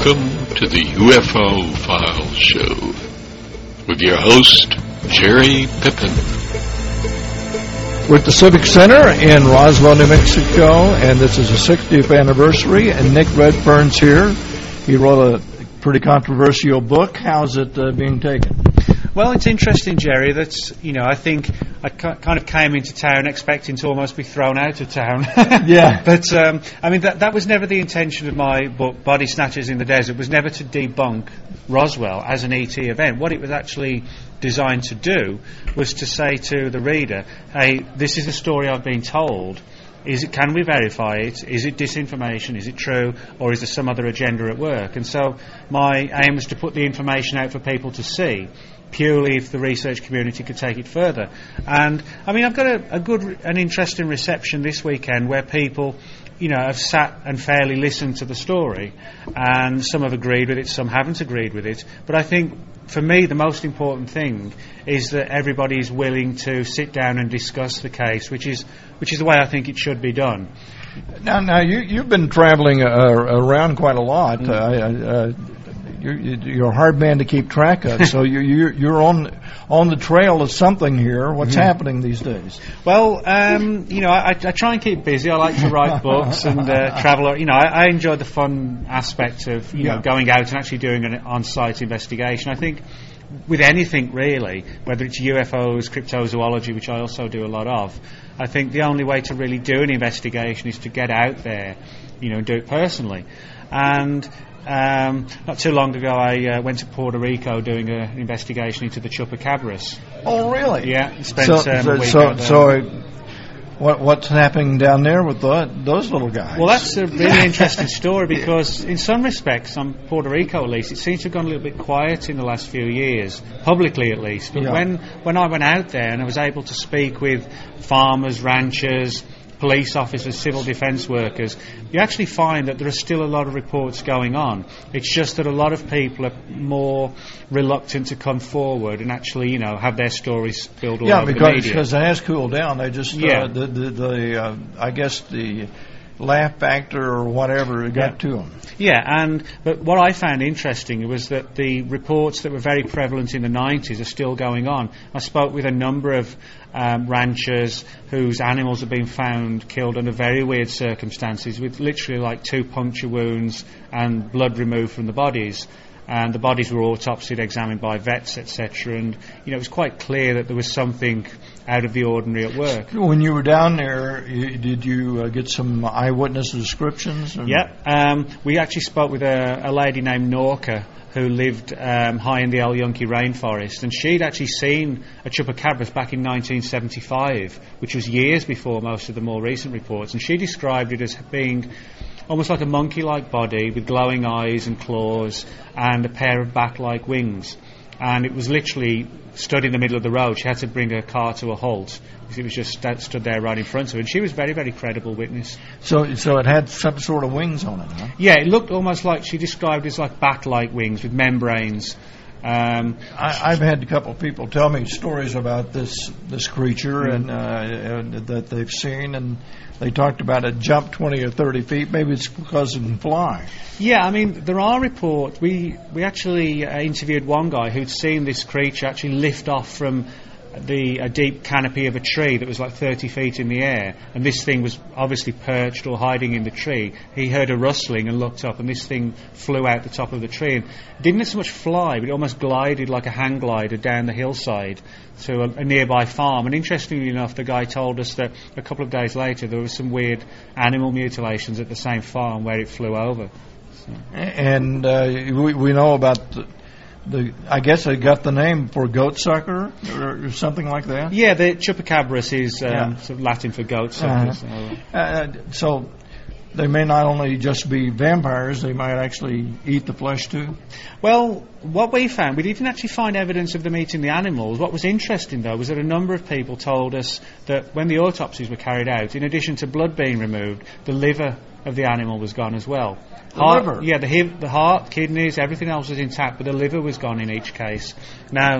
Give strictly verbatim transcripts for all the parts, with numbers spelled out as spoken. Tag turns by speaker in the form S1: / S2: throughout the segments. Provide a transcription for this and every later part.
S1: Welcome to the U F O Files Show with your host, Jerry Pippin.
S2: We're at the Civic Center in Roswell, New Mexico, and this is the sixtieth anniversary, and Nick Redfern's here. He wrote a pretty controversial book. How's it uh, being taken?
S3: Well, it's interesting, Jerry. That's, you know, I think I ca- kind of came into town expecting to almost be thrown out of town.
S2: Yeah.
S3: But, um, I mean, that that was never the intention of my book, Body Snatchers in the Desert. It was never to debunk Roswell as an E T event. What it was actually designed to do was to say to the reader, hey, this is the story I've been told. Is it? Can we verify it? Is it disinformation? Is it true? Or is there some other agenda at work? And so my aim was to put the information out for people to see, purely if the research community could take it further. And, I mean, I've got a, a good, an interesting reception this weekend where people, you know, have sat and fairly listened to the story. And some have agreed with it, some haven't agreed with it. But I think, for me, the most important thing is that everybody is willing to sit down and discuss the case, which is which is the way I think it should be done.
S2: Now, now you, you've been traveling uh, around quite a lot. Mm. Uh, uh, you're, you're a hard man to keep track of, so you're, you're, you're on on the trail of something here. What's mm-hmm. happening these days?
S3: Well, um, you know, I, I try and keep busy. I like to write books and uh, travel. You know, I, I enjoy the fun aspect of, you yeah. know, going out and actually doing an on-site investigation. I think with anything really, whether it's U F Os, cryptozoology, which I also do a lot of, I think the only way to really do an investigation is to get out there, you know, and do it personally. And um, not too long ago, I uh, went to Puerto Rico doing a, an investigation into the chupacabras.
S2: Oh, really?
S3: Yeah. Spent
S2: so,
S3: um,
S2: so,
S3: a week
S2: so,
S3: out there.
S2: so what, what's happening down there with the, those little guys?
S3: Well, that's a really interesting story because, in some respects, on Puerto Rico at least, it seems to have gone a little bit quiet in the last few years, publicly at least. But
S2: yeah.
S3: when when I went out there and I was able to speak with farmers, ranchers, police officers, civil defence workers, you actually find that there are still a lot of reports going on. It's just that a lot of people are more reluctant to come forward and actually, you know, have their stories spilled all
S2: yeah,
S3: over
S2: because,
S3: the media.
S2: Yeah, because it has cooled down. They just,
S3: yeah.
S2: uh, the, the, the uh, I guess the laugh factor or whatever got
S3: yeah.
S2: to them.
S3: Yeah, and but what I found interesting was that the reports that were very prevalent in the nineties are still going on. I spoke with a number of um, ranchers whose animals have been found killed under very weird circumstances, with literally like two puncture wounds and blood removed from the bodies. And the bodies were autopsied, examined by vets, et cetera. And, you know, it was quite clear that there was something out of the ordinary at work.
S2: When you were down there, you, did you uh, get some eyewitness descriptions? Or?
S3: Yeah. Um, we actually spoke with a, a lady named Norca who lived um, high in the El Yunque rainforest. And she'd actually seen a chupacabras back in nineteen seventy-five, which was years before most of the more recent reports. And she described it as being almost like a monkey-like body with glowing eyes and claws and a pair of bat-like wings. And it was literally stood in the middle of the road. She had to bring her car to a halt because it was just st- stood there right in front of her. And she was a very, very credible witness.
S2: So so it had some sort of wings on it, huh?
S3: Yeah, it looked almost like, she described it as like bat-like wings with membranes. Um,
S2: I, I've had a couple of people tell me stories about this this creature
S3: mm-hmm.
S2: and, uh, and that they've seen, and they talked about it jump twenty or thirty feet. Maybe it's because it can fly.
S3: Yeah, I mean, there are reports. We we actually uh, interviewed one guy who'd seen this creature actually lift off from the a deep canopy of a tree that was like thirty feet in the air, and this thing was obviously perched or hiding in the tree. He heard a rustling and looked up, and this thing flew out the top of the tree and didn't so much fly, but it almost glided like a hang glider down the hillside to a, a nearby farm. And interestingly enough, the guy told us that a couple of days later there were some weird animal mutilations at the same farm where it flew over. So.
S2: And uh, we, we know about the, the, I guess they got the name for goat sucker or, or something like that?
S3: Yeah, the chupacabras is um,
S2: yeah.
S3: sort of Latin for goat suckers.
S2: Uh-huh. Uh, so they may not only just be vampires, they might actually eat the flesh too?
S3: Well, what we found, we didn't actually find evidence of them eating the animals. What was interesting, though, was that a number of people told us that when the autopsies were carried out, in addition to blood being removed, the liver of the animal was gone as well.
S2: The
S3: heart,
S2: liver?
S3: Yeah, the, the heart, kidneys, everything else was intact, but the liver was gone in each case. Now,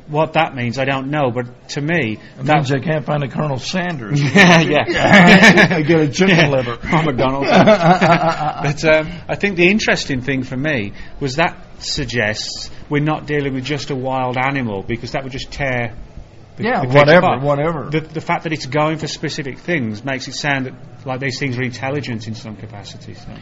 S3: what that means, I don't know. But to me,
S2: It
S3: that
S2: means they can't find a Colonel Sanders.
S3: yeah.
S2: They get a chicken liver.
S3: From McDonald's. But um, I think the interesting thing for me was that suggests we're not dealing with just a wild animal, because that would just tear the,
S2: Yeah,
S3: the creature
S2: whatever,
S3: apart.
S2: whatever.
S3: The, the fact that it's going for specific things makes it sound that, like these things are intelligent in some capacity. So.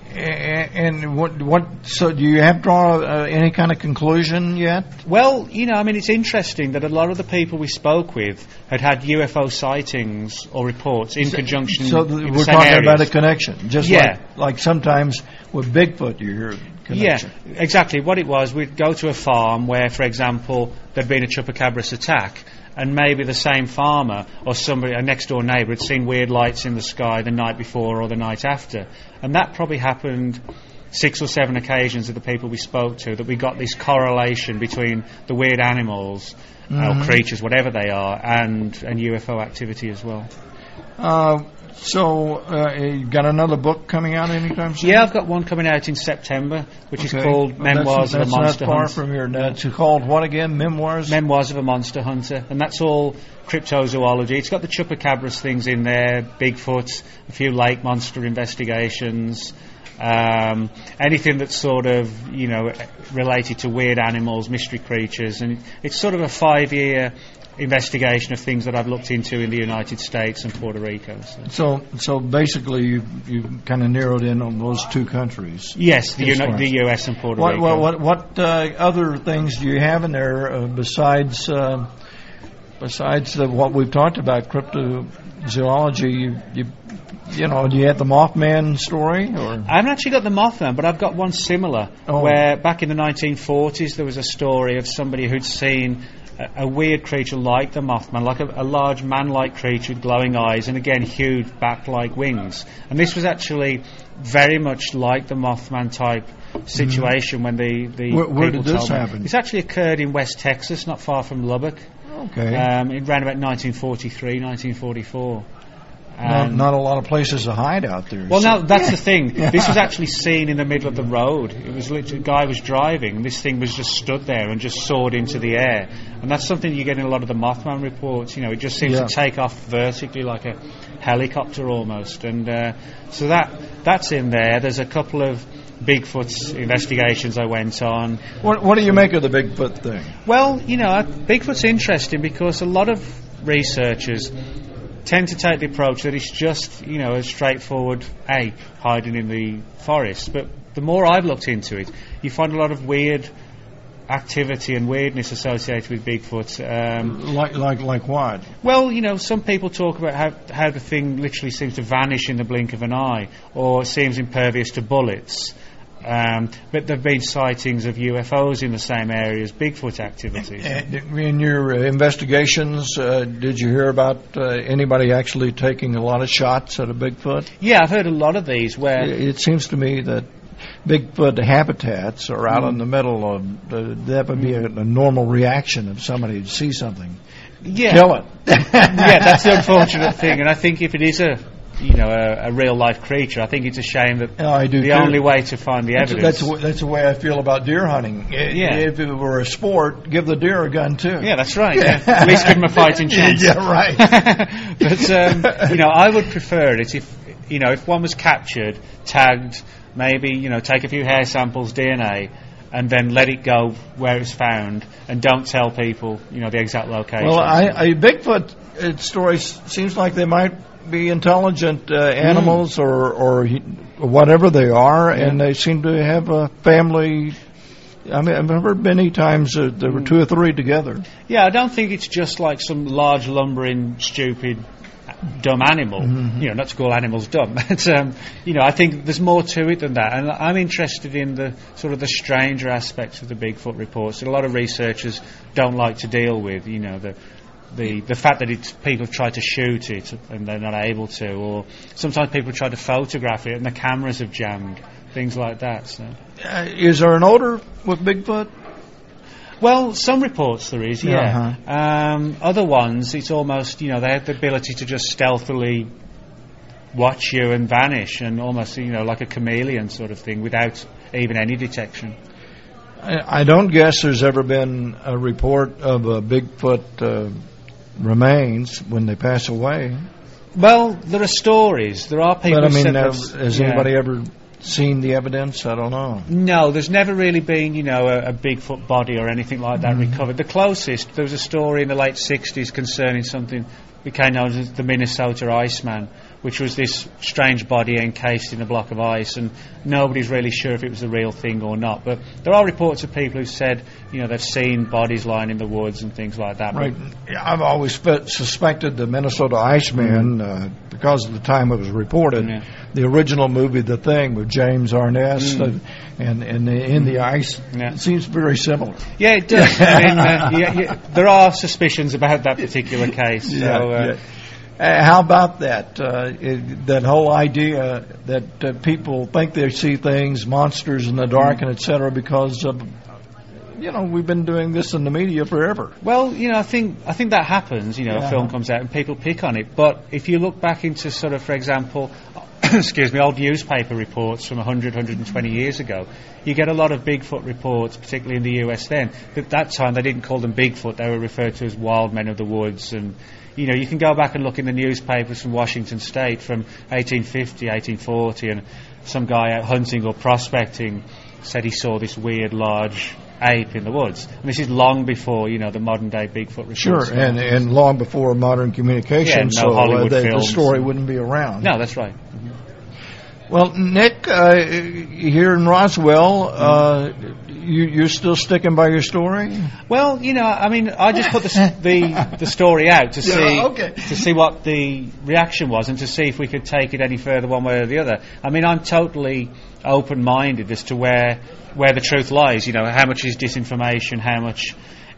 S2: And, and what, what, so do you have to draw uh, any kind of conclusion yet?
S3: Well, you know, I mean, it's interesting that a lot of the people we spoke with had had U F O sightings or reports in conjunction.
S2: So
S3: in
S2: th-
S3: the
S2: we're
S3: same
S2: talking
S3: areas.
S2: about a connection, just
S3: Yeah.
S2: like, like sometimes with Bigfoot you hear connection.
S3: Yeah, exactly. What it was, we'd go to a farm where, for example, there'd been a chupacabras attack, and maybe the same farmer or somebody, a next door neighbour, had seen weird lights in the sky the night before or the night after. And that probably happened six or seven occasions of the people we spoke to, that we got this correlation between the weird animals
S2: Mm-hmm.
S3: or creatures, whatever they are, and, and U F O activity as well.
S2: Uh, so uh, you got another book coming out anytime soon?
S3: Yeah, I've got one coming out in September, which
S2: Okay.
S3: is called
S2: Well,
S3: Memoirs
S2: that's,
S3: of a
S2: that's
S3: Monster
S2: not far
S3: Hunter.
S2: from here. That's called what again? Memoirs?
S3: Memoirs of a Monster Hunter, and that's all cryptozoology. It's got the chupacabras things in there, Bigfoot, a few lake monster investigations, um, anything that's sort of, you know, related to weird animals, mystery creatures, and it's sort of a five-year investigation of things that I've looked into in the United States and Puerto Rico. So.
S2: So, so basically, you you kind of narrowed in on those two countries.
S3: Yes, the,
S2: As
S3: Uni-
S2: far as-
S3: the U S and Puerto
S2: What
S3: Rico.
S2: what what, what uh, other things do you have in there uh, besides uh, besides uh, what we've talked about, cryptozoology? You, you you know, do you have the Mothman story or?
S3: I haven't actually got the Mothman, but I've got one similar,
S2: Oh.
S3: where back in the nineteen forties there was a story of somebody who'd seen a, a weird creature like the Mothman, like a, a large man-like creature with glowing eyes and, again, huge bat-like wings. And this was actually very much like the Mothman type situation mm. when the, the
S2: Where, where
S3: people
S2: did this
S3: told me.
S2: happen?
S3: It's actually occurred in West Texas, not far from Lubbock.
S2: Okay.
S3: Um, it ran about nineteen forty-three, nineteen forty-four.
S2: not,
S3: And
S2: not a lot of places to hide out there.
S3: well,
S2: so-
S3: no, that's the thing. This was actually seen in the middle of the road. It was literally, a guy was driving, and this thing was just stood there and just soared into the air. And that's something you get in a lot of the Mothman reports. You know, it just seems
S2: Yeah.
S3: to take off vertically like a helicopter almost. And uh, so that that's in there. There's a couple of Bigfoot investigations I went on.
S2: What, what do you make of the Bigfoot thing?
S3: Well, you know, I- Bigfoot's interesting because a lot of researchers tend to take the approach that it's just, you know, a straightforward ape hiding in the forest. But the more I've looked into it, you find a lot of weird activity and weirdness associated with Bigfoot. Um,
S2: Like like like what?
S3: well, you know, some people talk about how how the thing literally seems to vanish in the blink of an eye, or seems impervious to bullets. Um, but there have been sightings of U F Os in the same area as Bigfoot activities.
S2: In your uh, investigations, uh, did you hear about uh, anybody actually taking a lot of shots at a Bigfoot?
S3: Yeah, I've heard a lot of these where
S2: It, it seems to me that Bigfoot habitats are out in the middle of uh, that would be a, a normal reaction if somebody would see something.
S3: yeah,
S2: Kill it.
S3: yeah, that's the unfortunate thing. And I think if it is a you know a, a real life creature, I think it's a shame that
S2: Oh, I do
S3: the
S2: too.
S3: only way to find the
S2: That's,
S3: evidence.
S2: that's, the way- that's the way I feel about deer hunting. I-
S3: Yeah.
S2: If it were a sport, give the deer a gun too.
S3: yeah, that's right. Yeah. At least give them a fighting chance.
S2: Yeah, right.
S3: But um, you know, I would prefer it if you know if one was captured, tagged, maybe you know take a few hair samples, D N A, and then let it go where it's found, and don't tell people you know the exact location.
S2: Well, I, I Bigfoot uh, stories seems like they might be intelligent uh, animals or or he, whatever they are, and they seem to have a family. I mean, I've heard many times uh, there were two or three together.
S3: Yeah, I don't think it's just like some large, lumbering, stupid, dumb animal.
S2: Mm-hmm.
S3: You know, not to call animals dumb, but um, you know, I think there's more to it than that. And I'm interested in the sort of the stranger aspects of the Bigfoot reports that a lot of researchers don't like to deal with. You know, the the the fact that it's, people try to shoot it and they're not able to, or sometimes people try to photograph it and the cameras have jammed, things like that. So.
S2: Uh, is there an odor with Bigfoot?
S3: Well, some reports there is, yeah.
S2: Uh-huh.
S3: Um, other ones, it's almost, you know, they have the ability to just stealthily watch you and vanish, and almost, you know, like a chameleon sort of thing, without even any detection.
S2: I, I don't guess there's ever been a report of a Bigfoot uh, remains when they pass away.
S3: Well, there are stories. There are people.
S2: But I
S3: who
S2: mean,
S3: said
S2: uh,
S3: that-
S2: has
S3: yeah.
S2: anybody ever seen the evidence? I don't know.
S3: No, there's never really been, you know, a, a Bigfoot body or anything like that
S2: Mm-hmm.
S3: recovered. The closest, there was a story in the late sixties concerning something became known as the Minnesota Iceman, which was this strange body encased in a block of ice, and nobody's really sure if it was the real thing or not. But there are reports of people who said, you know, they've seen bodies lying in the woods and things like that.
S2: Right. I've always spe- suspected the Minnesota Iceman uh, because of the time it was reported.
S3: Yeah.
S2: The original movie, The Thing, with James Arness,
S3: Mm.
S2: uh, and and the, in the ice,
S3: Yeah.
S2: it seems very similar.
S3: Yeah, it does. I mean, uh, yeah, yeah, there are suspicions about that particular case. So,
S2: Yeah,
S3: uh,
S2: yeah. Uh, how about that? Uh, it, that whole idea that uh, people think they see things, monsters in the dark,
S3: Mm-hmm.
S2: and et cetera, because of, you know, we've been doing this in the media forever.
S3: Well, you know, I think I think that happens. You know,
S2: Yeah.
S3: a film comes out and people pick on it. But if you look back into sort of, for example, excuse me, old newspaper reports from one hundred, one hundred twenty years ago, you get a lot of Bigfoot reports, particularly in the U S then. At that time, they didn't call them Bigfoot; they were referred to as wild men of the woods. And you know, you can go back and look in the newspapers from Washington State from eighteen fifty, eighteen forty, and some guy out hunting or prospecting said he saw this weird large ape in the woods. And this is long before, you know, the modern day Bigfoot reports.
S2: Sure, and and long before modern communication,
S3: Yeah, no
S2: so uh,
S3: Hollywood
S2: the, the
S3: films.
S2: story wouldn't be around.
S3: No, that's right.
S2: Well, Nick, uh, here in Roswell, uh, you, you're still sticking by your story?
S3: Well, you know, I mean, I just put the s- the, the story out to
S2: Yeah,
S3: see
S2: okay.
S3: to see what the reaction was and to see if we could take it any further one way or the other. I mean, I'm totally open-minded as to where where the truth lies. You know, how much is disinformation, how much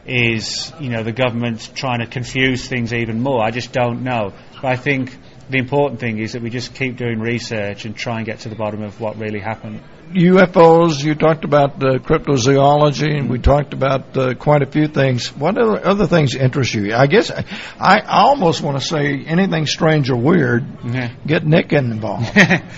S3: is, you know, the government trying to confuse things even more. I just don't know. But I think the important thing is that we just keep doing research and try and get to the bottom of what really happened.
S2: U F Os, you talked about uh, cryptozoology, and we talked about uh, quite a few things. What other, other things interest you? I guess I, I almost want to say anything strange or weird,
S3: Yeah.
S2: get Nick involved.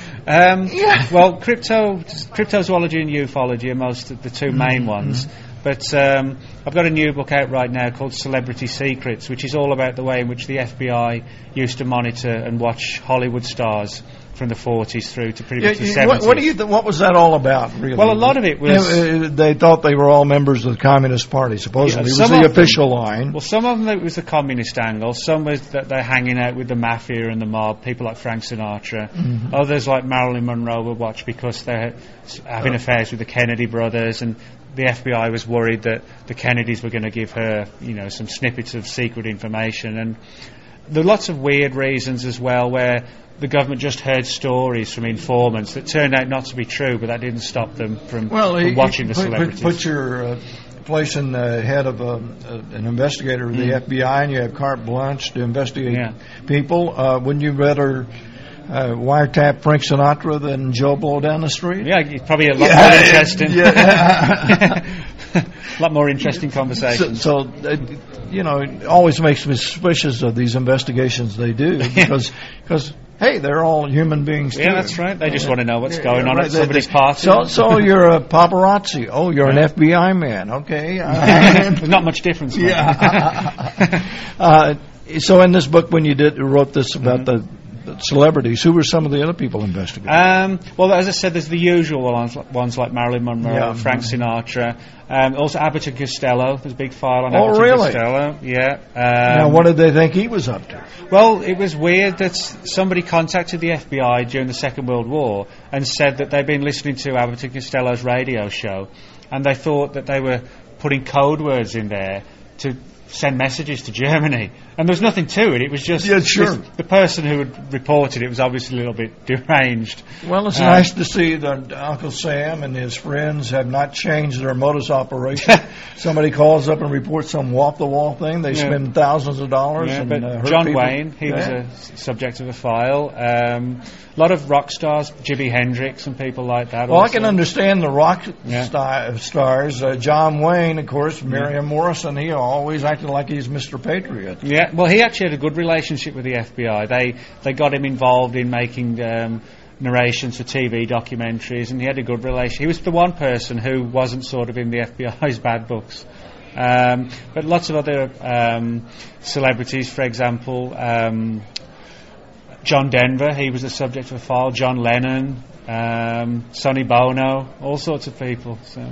S3: um, Well, crypto, cryptozoology and ufology are most of the two main ones. But um, I've got a new book out right now called Celebrity Secrets, which is all about the way in which the F B I used to monitor and watch Hollywood stars from the forties through to pretty
S2: Yeah,
S3: much the
S2: you-
S3: seventies.
S2: what, what do you? Th- what was that all about? Really?
S3: Well, a lot of it was-
S2: Uh, they thought they were all members of the Communist Party. Supposedly,
S3: Yeah,
S2: was
S3: some
S2: the
S3: of them-
S2: official line.
S3: Well, some of them it was the communist angle. Some was that they're hanging out with the mafia and the mob, people like Frank Sinatra.
S2: Mm-hmm.
S3: Others, like Marilyn Monroe, were watched because they're having
S2: Uh.
S3: affairs with the Kennedy brothers, and the F B I was worried that the Kennedys were going to give her, you know, some snippets of secret information. And there are lots of weird reasons as well, where the government just heard stories from informants that turned out not to be true, but that didn't stop them from,
S2: Well,
S3: from
S2: you-
S3: watching the
S2: put,
S3: celebrities.
S2: Put, put your uh, place in the head of a, a, an investigator of the F B I, and you have carte blanche to investigate
S3: Yeah.
S2: people. Uh, wouldn't you rather uh, wiretap Frank Sinatra than Joe Blow down the street?
S3: Yeah, it's probably a lot
S2: Yeah,
S3: more interesting.
S2: yeah.
S3: A lot more interesting
S2: So,
S3: conversation.
S2: so uh, you know, it always makes me suspicious of these investigations they do because, because hey, they're all human beings.
S3: Yeah,
S2: too.
S3: that's right. They just want to know what's
S2: Yeah,
S3: going
S2: yeah,
S3: on
S2: right.
S3: at
S2: They-
S3: somebody's
S2: they-
S3: party.
S2: So, so you're a paparazzi. Oh, you're an
S3: Yeah.
S2: F B I man. Okay. Uh,
S3: There's not much difference. mate.
S2: yeah. uh, so in this book, when you did wrote this about the, the celebrities, who were some of the other people investigating?
S3: Um, well, as I said, there's the usual ones, ones like Marilyn Monroe,
S2: Yeah.
S3: Frank Sinatra, um, also Abbott and Costello. There's a big file on
S2: Oh,
S3: Abbott
S2: really?
S3: and Costello. Yeah. Um,
S2: now, what did they think he was up to?
S3: Well, it was weird that s- somebody contacted the F B I during the Second World War and said that they'd been listening to Abbott and Costello's radio show, and they thought that they were putting code words in there to send messages to Germany. And there was nothing to it. It was just
S2: Yeah, sure.
S3: this- the person who had reported it was obviously a little bit deranged.
S2: Well, it's
S3: Uh,
S2: nice to see that Uncle Sam and his friends have not changed their modus operation. Somebody calls up and reports some off-the-wall thing. They
S3: Yeah.
S2: spend thousands of dollars.
S3: Yeah,
S2: and,
S3: but
S2: uh, hurt
S3: John
S2: people.
S3: Wayne, he was
S2: Yeah.
S3: a s- subject of a file. Um, a lot of rock stars, Jimi Hendrix and people like that.
S2: Well, I
S3: also.
S2: can understand the rock
S3: Yeah.
S2: sti- stars. Uh, John Wayne, of course, Miriam Morrison, he always acted like he's Mister Patriot.
S3: Yeah, well, he actually had a good relationship with the F B I. They they got him involved in making um, narrations for T V documentaries, and he had a good relation. He was the one person who wasn't sort of in the F B I's bad books. Um, but lots of other um, celebrities, for example, um, John Denver, he was the subject of a file, John Lennon, um, Sonny Bono, all sorts of people. So.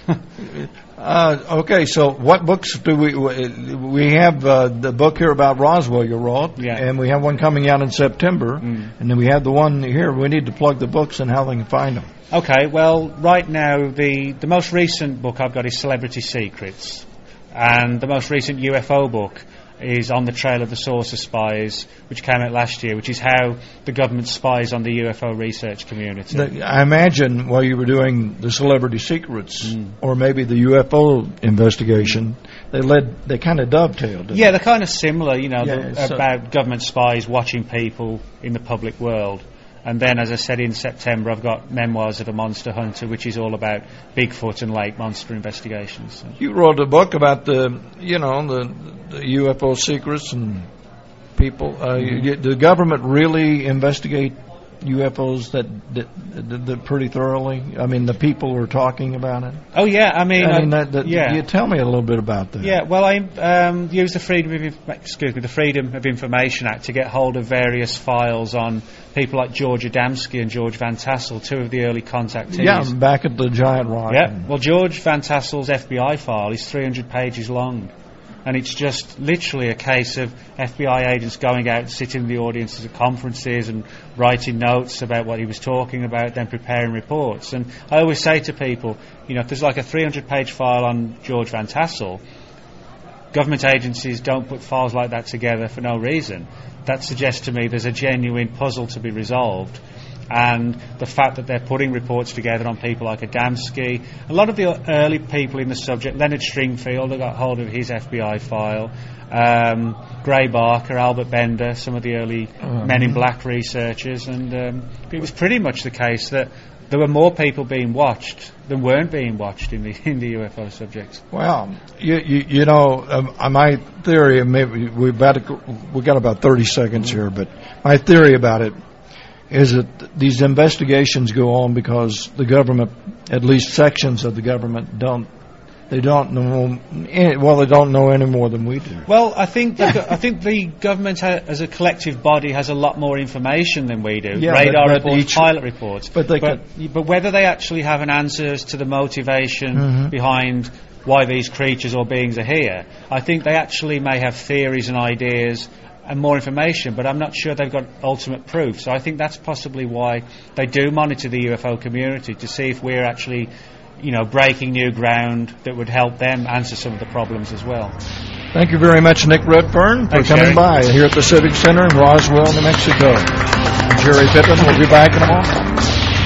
S2: uh, okay, so what books do we we have? Uh, the book here about Roswell you wrote,
S3: yeah.
S2: and we have one coming out in September, mm. and then we have the one here. We need to plug the books and how they can find them.
S3: Okay, well, right now the the most recent book I've got is Celebrity Secrets, and the most recent U F O book is On the Trail of the Saucer Spies, which came out last year, which is how the government spies on the U F O research community.
S2: The, I imagine while you were doing the Celebrity Secrets, mm. or maybe the U F O investigation, they led, they kind of dovetailed.
S3: Yeah, they're kind of similar, you know,
S2: yeah,
S3: the,
S2: so
S3: about government spies watching people in the public world. And then, as I said, in September, I've got Memoirs of a Monster Hunter, which is all about Bigfoot and lake monster investigations. So.
S2: You wrote a book about the, you know, the, the U F O secrets and people. Uh, mm-hmm. you, the government really investigate U F Os that, that, that, that pretty thoroughly. I mean, the people were talking about it.
S3: Oh yeah, I mean,
S2: I mean,
S3: uh,
S2: that, that,
S3: yeah.
S2: You tell me a little bit about that.
S3: Yeah, well, I um, used the Freedom of Inf- excuse me, the Freedom of Information Act to get hold of various files on people like George Adamski and George Van Tassel, two of the early contactees.
S2: Yeah, back at the Giant Rock.
S3: Yeah, well, George Van Tassel's F B I file is three hundred pages long. And it's just literally a case of F B I agents going out and sitting in the audiences at conferences and writing notes about what he was talking about, then preparing reports. And I always say to people, you know, if there's like a three hundred page file on George Van Tassel, government agencies don't put files like that together for no reason. That suggests to me there's a genuine puzzle to be resolved. And the fact that they're putting reports together on people like Adamski, a lot of the early people in the subject, Leonard Stringfield, I got hold of his F B I file, um, Gray Barker, Albert Bender, some of the early mm-hmm. Men in Black researchers, and um, it was pretty much the case that there were more people being watched than weren't being watched in the in the U F O subjects.
S2: Well, you you, you know, um, my theory, maybe we've got we got about thirty seconds here, but my theory about it is that these investigations go on because the government, at least sections of the government, don't they don't know any, well they don't know any more than we do.
S3: Well, I think the, I think the government ha- as a collective body has a lot more information than we do.
S2: Yeah,
S3: Radar
S2: but, but
S3: reports,
S2: each,
S3: pilot reports,
S2: but they
S3: but,
S2: could,
S3: but whether they actually have an answer as to the motivation mm-hmm. behind why these creatures or beings are here, I think they actually may have theories and ideas and more information, but I'm not sure they've got ultimate proof. So I think that's possibly why they do monitor the U F O community, to see if we're actually, you know, breaking new ground that would help them answer some of the problems as well.
S2: Thank you very much, Nick Redfern, for
S3: Thanks,
S2: coming
S3: Jerry.
S2: by here at the Civic Center in Roswell, New Mexico. I'm Jerry Pippin. We'll be back in a moment.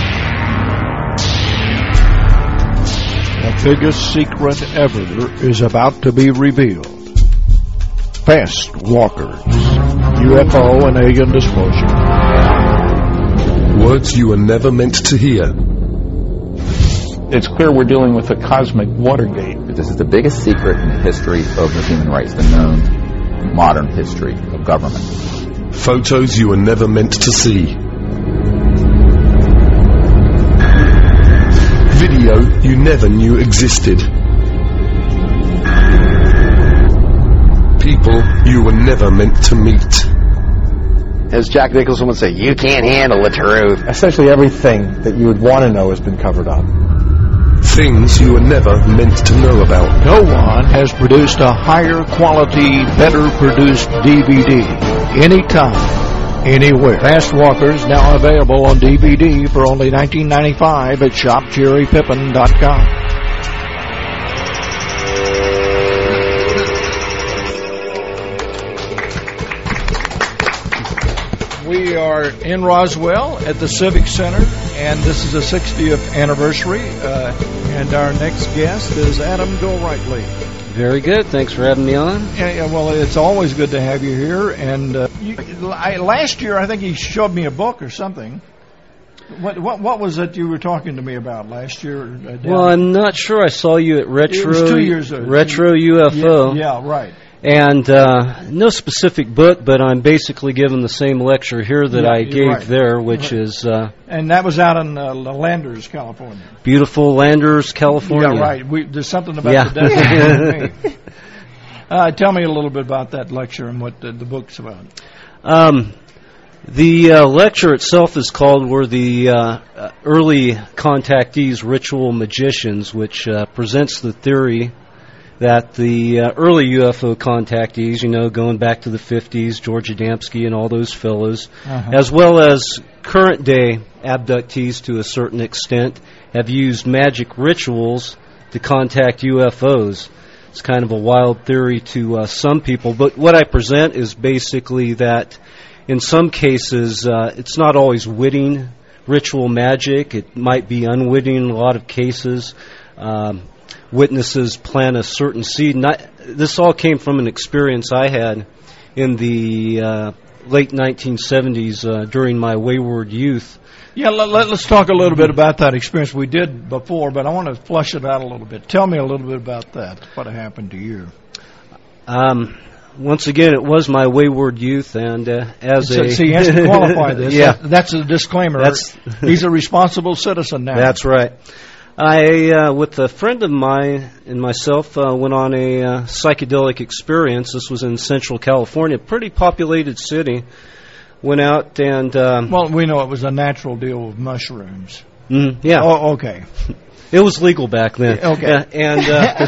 S2: The biggest secret ever is about to be revealed. Fast walkers, U F O and alien disclosure.
S4: Words you were never meant to hear.
S5: It's clear we're dealing with a cosmic Watergate.
S6: This is the biggest secret in the history of the human race, the known modern history of government.
S4: Photos you were never meant to see. Video you never knew existed. People you were never meant to meet.
S7: As Jack Nicholson would say, you can't handle the truth.
S8: Essentially everything that you would want to know has been covered up.
S4: Things you were never meant to know about.
S2: No one has produced a higher quality, better produced D V D. Anytime, anywhere. Fast Walkers now available on D V D for only nineteen ninety-five dollars at shop jerry pippin dot com. We are in Roswell at the Civic Center, and this is the sixtieth anniversary, uh, and our next guest is Adam Golightly.
S9: Very good. Thanks for having me on.
S2: Yeah, yeah, well, it's always good to have you here. And uh, you, I, last year, I think he showed me a book or something. What what what was it you were talking to me about last year? Uh,
S9: well, I'm not sure. I saw you at Retro,
S2: it was two years ago.
S9: Retro U F O.
S2: Yeah, yeah, right.
S9: And uh, no specific book, but I'm basically giving the same lecture here that
S2: Yeah,
S9: I
S2: you're
S9: gave
S2: right.
S9: there, which is uh,
S2: And that was out in uh, Landers, California.
S9: beautiful Landers, California.
S2: Yeah, right. We, there's something about
S9: Yeah.
S2: the desert. uh, tell me a little bit about that lecture and what the, the book's about.
S9: Um, the uh, lecture itself is called "Were the uh, uh, Early Contactees Ritual Magicians," which uh, presents the theory that the uh, early U F O contactees, you know, going back to the fifties, George Adamski and all those fellows,
S2: Uh-huh.
S9: as well as current-day abductees to a certain extent, have used magic rituals to contact U F Os. It's kind of a wild theory to uh, some people, but what I present is basically that in some cases uh, it's not always witting ritual magic. It might be unwitting in a lot of cases. Um, witnesses plant a certain seed. And I, this all came from an experience I had in the uh, late nineteen seventies uh, during my wayward youth.
S2: Yeah, let, let, let's talk a little bit about that experience we did before, but I want to flush it out a little bit. Tell me a little bit about that, what happened to you.
S9: Um, once again, it was my wayward youth, and uh, as
S2: So,
S9: a...
S2: see, he has to qualify this.
S9: Yeah.
S2: That, that's a disclaimer.
S9: That's-
S2: He's a responsible citizen now.
S9: That's right. I, uh, with a friend of mine and myself, uh, went on a uh, psychedelic experience. This was in Central California, pretty populated city. Went out and... Um,
S2: Well, we know it was a natural deal with mushrooms.
S9: mm, yeah,
S2: Oh, okay.
S9: it was legal back then.
S2: Okay.
S9: Yeah, and,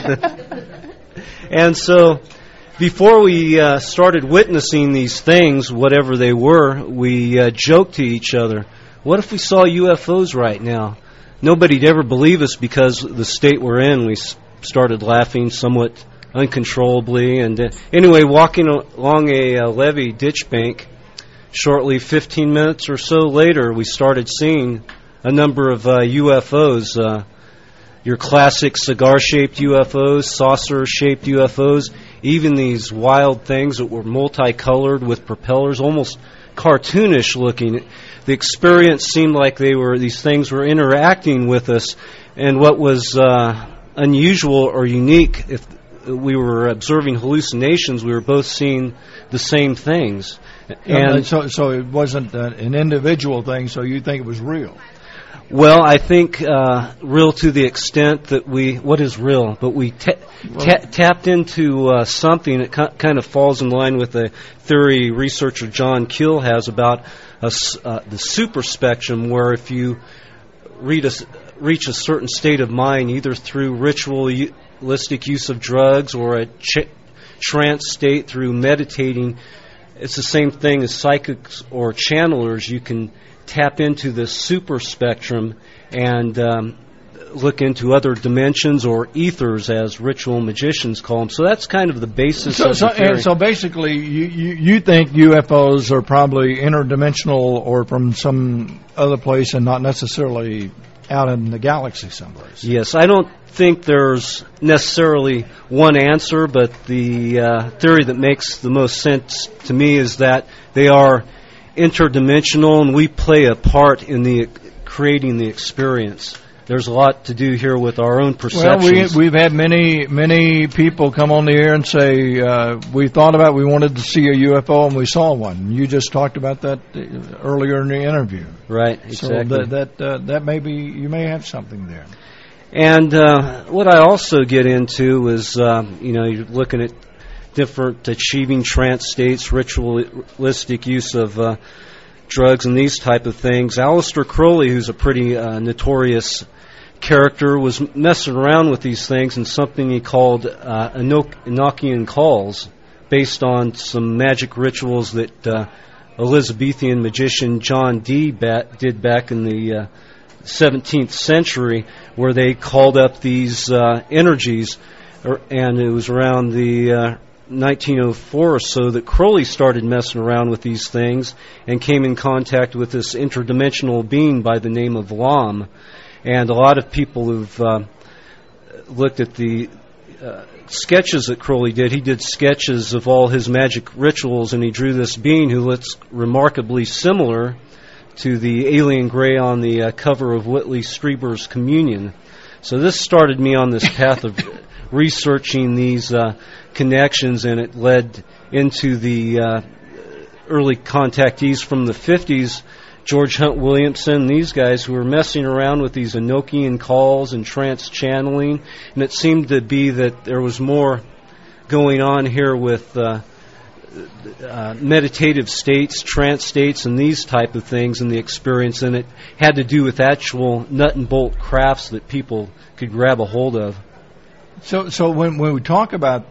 S9: uh, and so... Before we uh, started witnessing these things, whatever they were, we uh, joked to each other, what if we saw U F Os right now? Nobody'd ever believe us because of the state we're in. We s- started laughing somewhat uncontrollably. And uh, anyway, walking along a uh, levee ditch bank, shortly fifteen minutes or so later, we started seeing a number of uh, U F Os. Uh, your classic cigar-shaped U F Os, saucer-shaped U F Os, even these wild things that were multicolored with propellers, almost cartoonish looking. The experience seemed like they were these things were interacting with us, and what was uh, unusual or unique, if we were observing hallucinations, we were both seeing the same things.
S2: And
S9: And
S2: so, so it wasn't uh, an individual thing, so you think it was real.
S9: well, I think uh, real to the extent that we, what is real, but we ta- ta- tapped into uh, something that ki- kind of falls in line with the theory researcher John Keel has about a s uh, the super spectrum, where if you read a s reach a certain state of mind, either through ritualistic use of drugs or a ch- trance state through meditating, it's the same thing as psychics or channelers. You can tap into the super spectrum and um, look into other dimensions, or ethers, as ritual magicians call them. So that's kind of the basis
S2: So,
S9: of
S2: so,
S9: the theory.
S2: and so basically, you, you, you think U F Os are probably interdimensional or from some other place and not necessarily out in the galaxy someplace.
S9: Yes, I don't think there's necessarily one answer, but the uh, theory that makes the most sense to me is that they are interdimensional, and we play a part in the creating the experience. There's a lot to do here with our own perceptions.
S2: Well, we, we've had many, many people come on the air and say, uh, we thought about, we wanted to see a U F O and we saw one. You just talked about that earlier in the interview.
S9: Right, exactly.
S2: So that, that, uh, that may be, you may have something there.
S9: And uh, what I also get into is, uh, you know, you're looking at different achieving trance states, ritualistic use of uh, drugs and these type of things. Aleister Crowley, who's a pretty uh, notorious character, was messing around with these things in something he called uh, Enochian calls, based on some magic rituals that uh, Elizabethan magician John Dee ba- did back in the uh, seventeenth century, where they called up these uh, energies, or, and it was around the uh, nineteen oh four or so that Crowley started messing around with these things and came in contact with this interdimensional being by the name of Lam. And a lot of people who've uh, looked at the uh, sketches that Crowley did, he did sketches of all his magic rituals, and he drew this being who looks remarkably similar to the alien gray on the uh, cover of Whitley Strieber's Communion. So this started me on this path of researching these uh, connections, and it led into the uh, early contactees from the fifties, George Hunt Williamson, these guys who were messing around with these Enochian calls and trance channeling, and it seemed to be that there was more going on here with uh, uh, meditative states, trance states, and these type of things in the experience, and it had to do with actual nut and bolt crafts that people could grab a hold of.
S2: So, so when when we talk about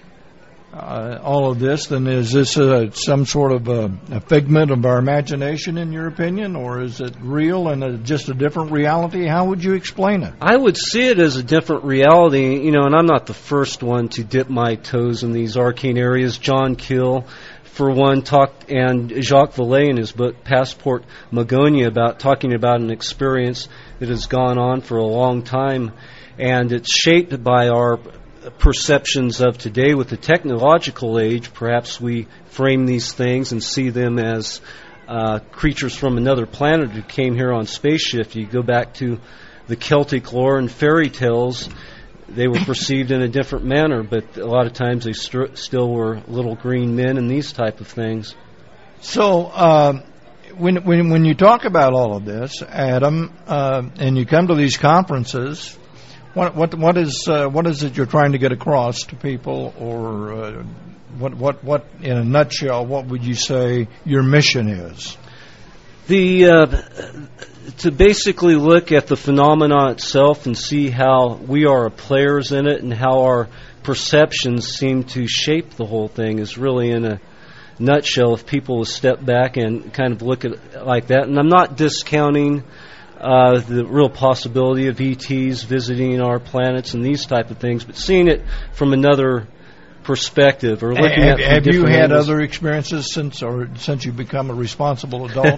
S2: uh, all of this, then is this uh, some sort of a, a figment of our imagination, in your opinion, or is it real and a, just a different reality? How would you explain it?
S9: I would see it as a different reality, you know, and I'm not the first one to dip my toes in these arcane areas. John Keel, for one, talked, and Jacques Vallée in his book Passport Magonia, about talking about an experience that has gone on for a long time, and it's shaped by our perceptions of today. With the technological age, perhaps we frame these things and see them as uh, creatures from another planet who came here on spaceship. You go back to the Celtic lore and fairy tales, they were perceived in a different manner, but a lot of times they st- still were little green men and these type of things.
S2: So, uh, when when when you talk about all of this, Adam, uh, and you come to these conferences, what what what is uh, what is it you're trying to get across to people, or uh, what what what in a nutshell, what would you say your mission is?
S9: The uh, to basically look at the phenomena itself and see how we are players in it and how our perceptions seem to shape the whole thing is really in a nutshell, if people will step back and kind of look at it like that. And I'm not discounting uh, the real possibility of E Ts visiting our planets and these type of things, but seeing it from another perspective, or looking
S2: have,
S9: at it from
S2: have you had
S9: angles.
S2: Other experiences since or since you've become a responsible adult?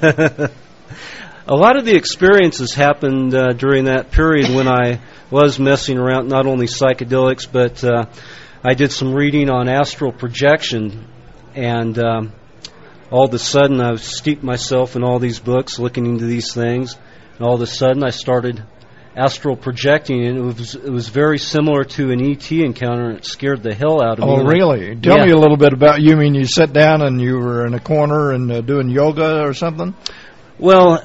S9: A lot of the experiences happened uh, during that period when I was messing around, not only psychedelics, but uh, I did some reading on astral projection, and um, all of a sudden I steeped myself in all these books, looking into these things, and all of a sudden I started astral projecting, and it was it was very similar to an E T encounter, and it scared the hell out of me.
S2: Oh, really? Tell
S9: yeah.
S2: me a little bit about, you mean you sat down and you were in a corner and uh, doing yoga or something?
S9: Well,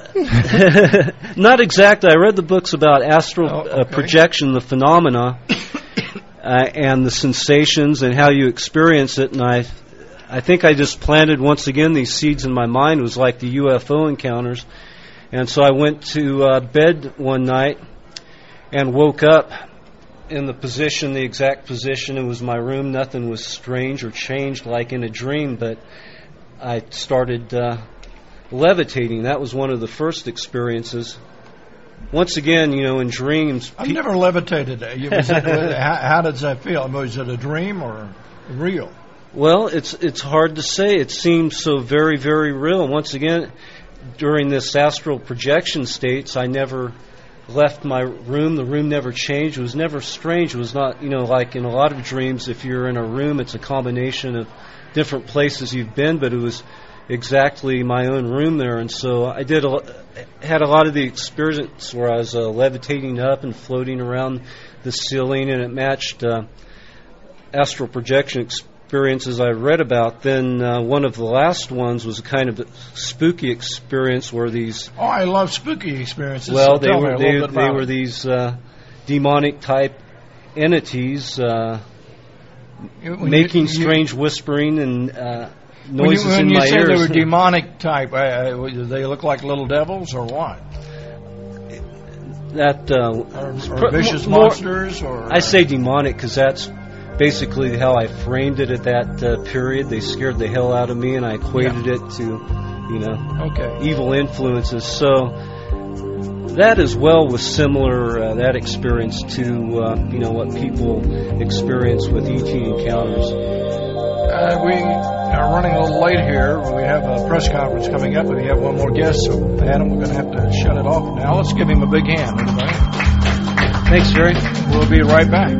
S9: not exactly. I read the books about astral
S2: oh, okay.
S9: uh, projection, the phenomena, uh, and the sensations and how you experience it, and I I think I just planted once again these seeds in my mind. It was like the U F O encounters. And so I went to uh, bed one night and woke up in the position, the exact position. It was my room. Nothing was strange or changed like in a dream, but I started uh, levitating. That was one of the first experiences. Once again, you know, in dreams...
S2: I've pe- never levitated. Was it, how, how does that feel? Was it a dream or real?
S9: Well, it's it's hard to say. It seems so very, very real. Once again, during this astral projection states, I never left my room. The room never changed. It was never strange. It was not, you know, like in a lot of dreams, if you're in a room, it's a combination of different places you've been, but it was exactly my own room there. And so I did a, had a lot of the experience where I was uh, levitating up and floating around the ceiling, and it matched uh, astral projection experience. experiences I read about. Then uh, one of the last ones was a kind of a spooky experience where these...
S2: Oh, I love spooky experiences.
S9: Well,
S2: so
S9: they were they, they were
S2: it.
S9: these uh, demonic type entities uh,
S2: when
S9: making
S2: you, you,
S9: strange whispering and uh, noises
S2: when you, when
S9: in
S2: you
S9: my
S2: say
S9: ears.
S2: They were demonic type. Uh, do they look like little devils or what?
S9: That uh,
S2: or, or vicious
S9: more,
S2: monsters? Or
S9: I say demonic because that's basically how I framed it at that uh, period. They scared the hell out of me, and I equated yeah. it to, you know,
S2: okay.
S9: evil influences. So that as well was similar, uh, that experience to, uh, you know, what people experience with E T encounters.
S2: Uh, we are running a little late here. We have a press conference coming up, and we have one more guest. So, Adam, we're going to have to shut it off now. Let's give him a big hand, everybody.
S9: Thanks, Jerry.
S2: We'll be right back.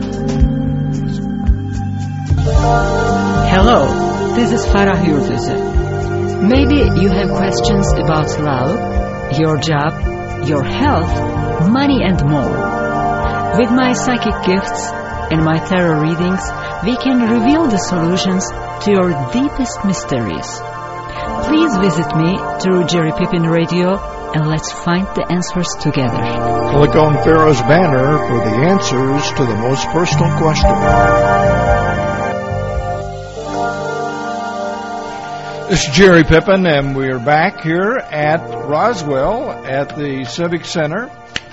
S10: Hello, this is Farah Yurduzi. Maybe you have questions about love, your job, your health, money, and more. With my psychic gifts in my tarot readings, we can reveal the solutions to your deepest mysteries. Please visit me through Jerry Pippin Radio and let's find the answers together.
S2: Click on Pharaoh's banner for the answers to the most personal question. This is Jerry Pippin, and we're back here at Roswell at the Civic Center.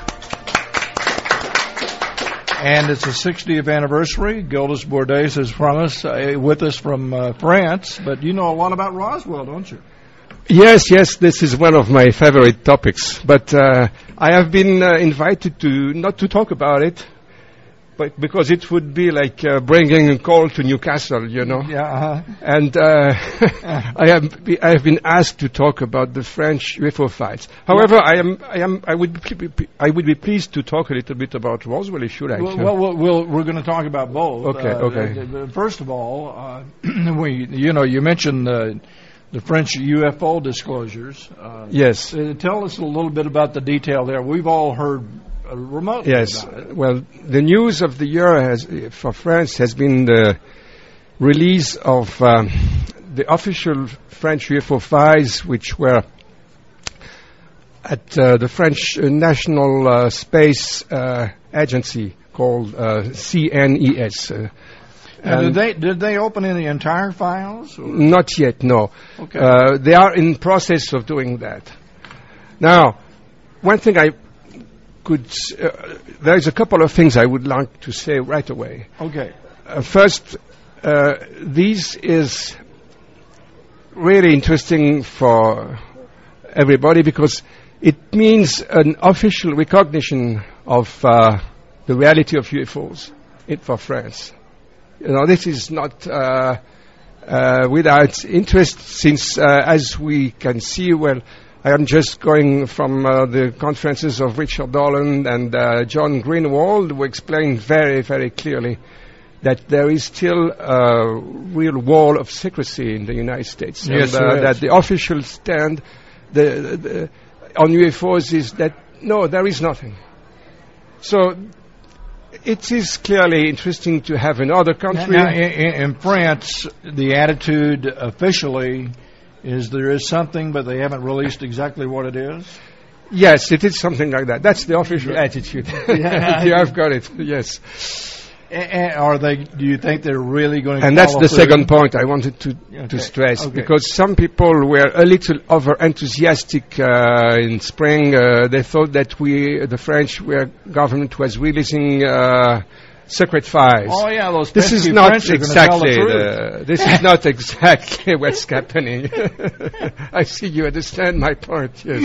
S2: And it's the sixtieth anniversary. Gildas Bordes is from us, uh, with us from uh, France. But you know a lot about Roswell, don't you?
S11: Yes, yes, this is one of my favorite topics. But uh, I have been uh, invited to not to talk about it, but because it would be like uh, bringing a call to Newcastle, you know.
S2: Yeah. Uh-huh.
S11: And uh, I have be, I have been asked to talk about the French U F O files. However, yeah. I am I am I would be, I would be pleased to talk a little bit about Roswell, if you like.
S2: Well, well, well, we'll we're going to talk about both.
S11: Okay,
S2: uh,
S11: okay.
S2: Uh, first of all, uh, we you know you mentioned the the French U F O disclosures. Uh,
S11: yes.
S2: Uh, tell us a little bit about the detail there. We've all heard. Uh, remotely
S11: yes,
S2: about it.
S11: Well, the news of the year has, for France has been the release of um, the official French U F O files, which were at uh, the French uh, National uh, Space uh, Agency called uh, C N E S. Uh,
S2: and did they did they open in the entire files? Or?
S11: Not yet, no.
S2: Okay.
S11: Uh, they are in process of doing that. Now, one thing I could, uh, there's a couple of things I would like to say right away.
S2: Okay.
S11: Uh, first, uh, this is really interesting for everybody because it means an official recognition of uh, the reality of U F Os it, for France. You know, this is not uh, uh, without interest since, uh, as we can see, well, I am just going from uh, the conferences of Richard Dolan and uh, John Greenwald, who explained very, very clearly that there is still a real wall of secrecy in the United States.
S2: Yes,
S11: and, uh, that the official stand the, the, on U F Os is that, no, there is nothing. So it is clearly interesting to have another country.
S2: Now, in, in France, the attitude officially is there is something, but they haven't released exactly what it is?
S11: Yes, it is something like that. That's the official yeah. attitude.
S2: Yeah,
S11: you have got it, yes.
S2: And are they, do you think they're really going to
S11: And that's the
S2: through?
S11: second point I wanted to,
S2: okay.
S11: to stress,
S2: okay.
S11: because some people were a little over-enthusiastic uh, in spring. Uh, they thought that we, the French were, government was releasing uh, secret files.
S2: Oh yeah, those
S11: this is
S2: French
S11: not
S2: French
S11: exactly
S2: the
S11: the, this is not exactly what's happening. I see you understand my point. Yes.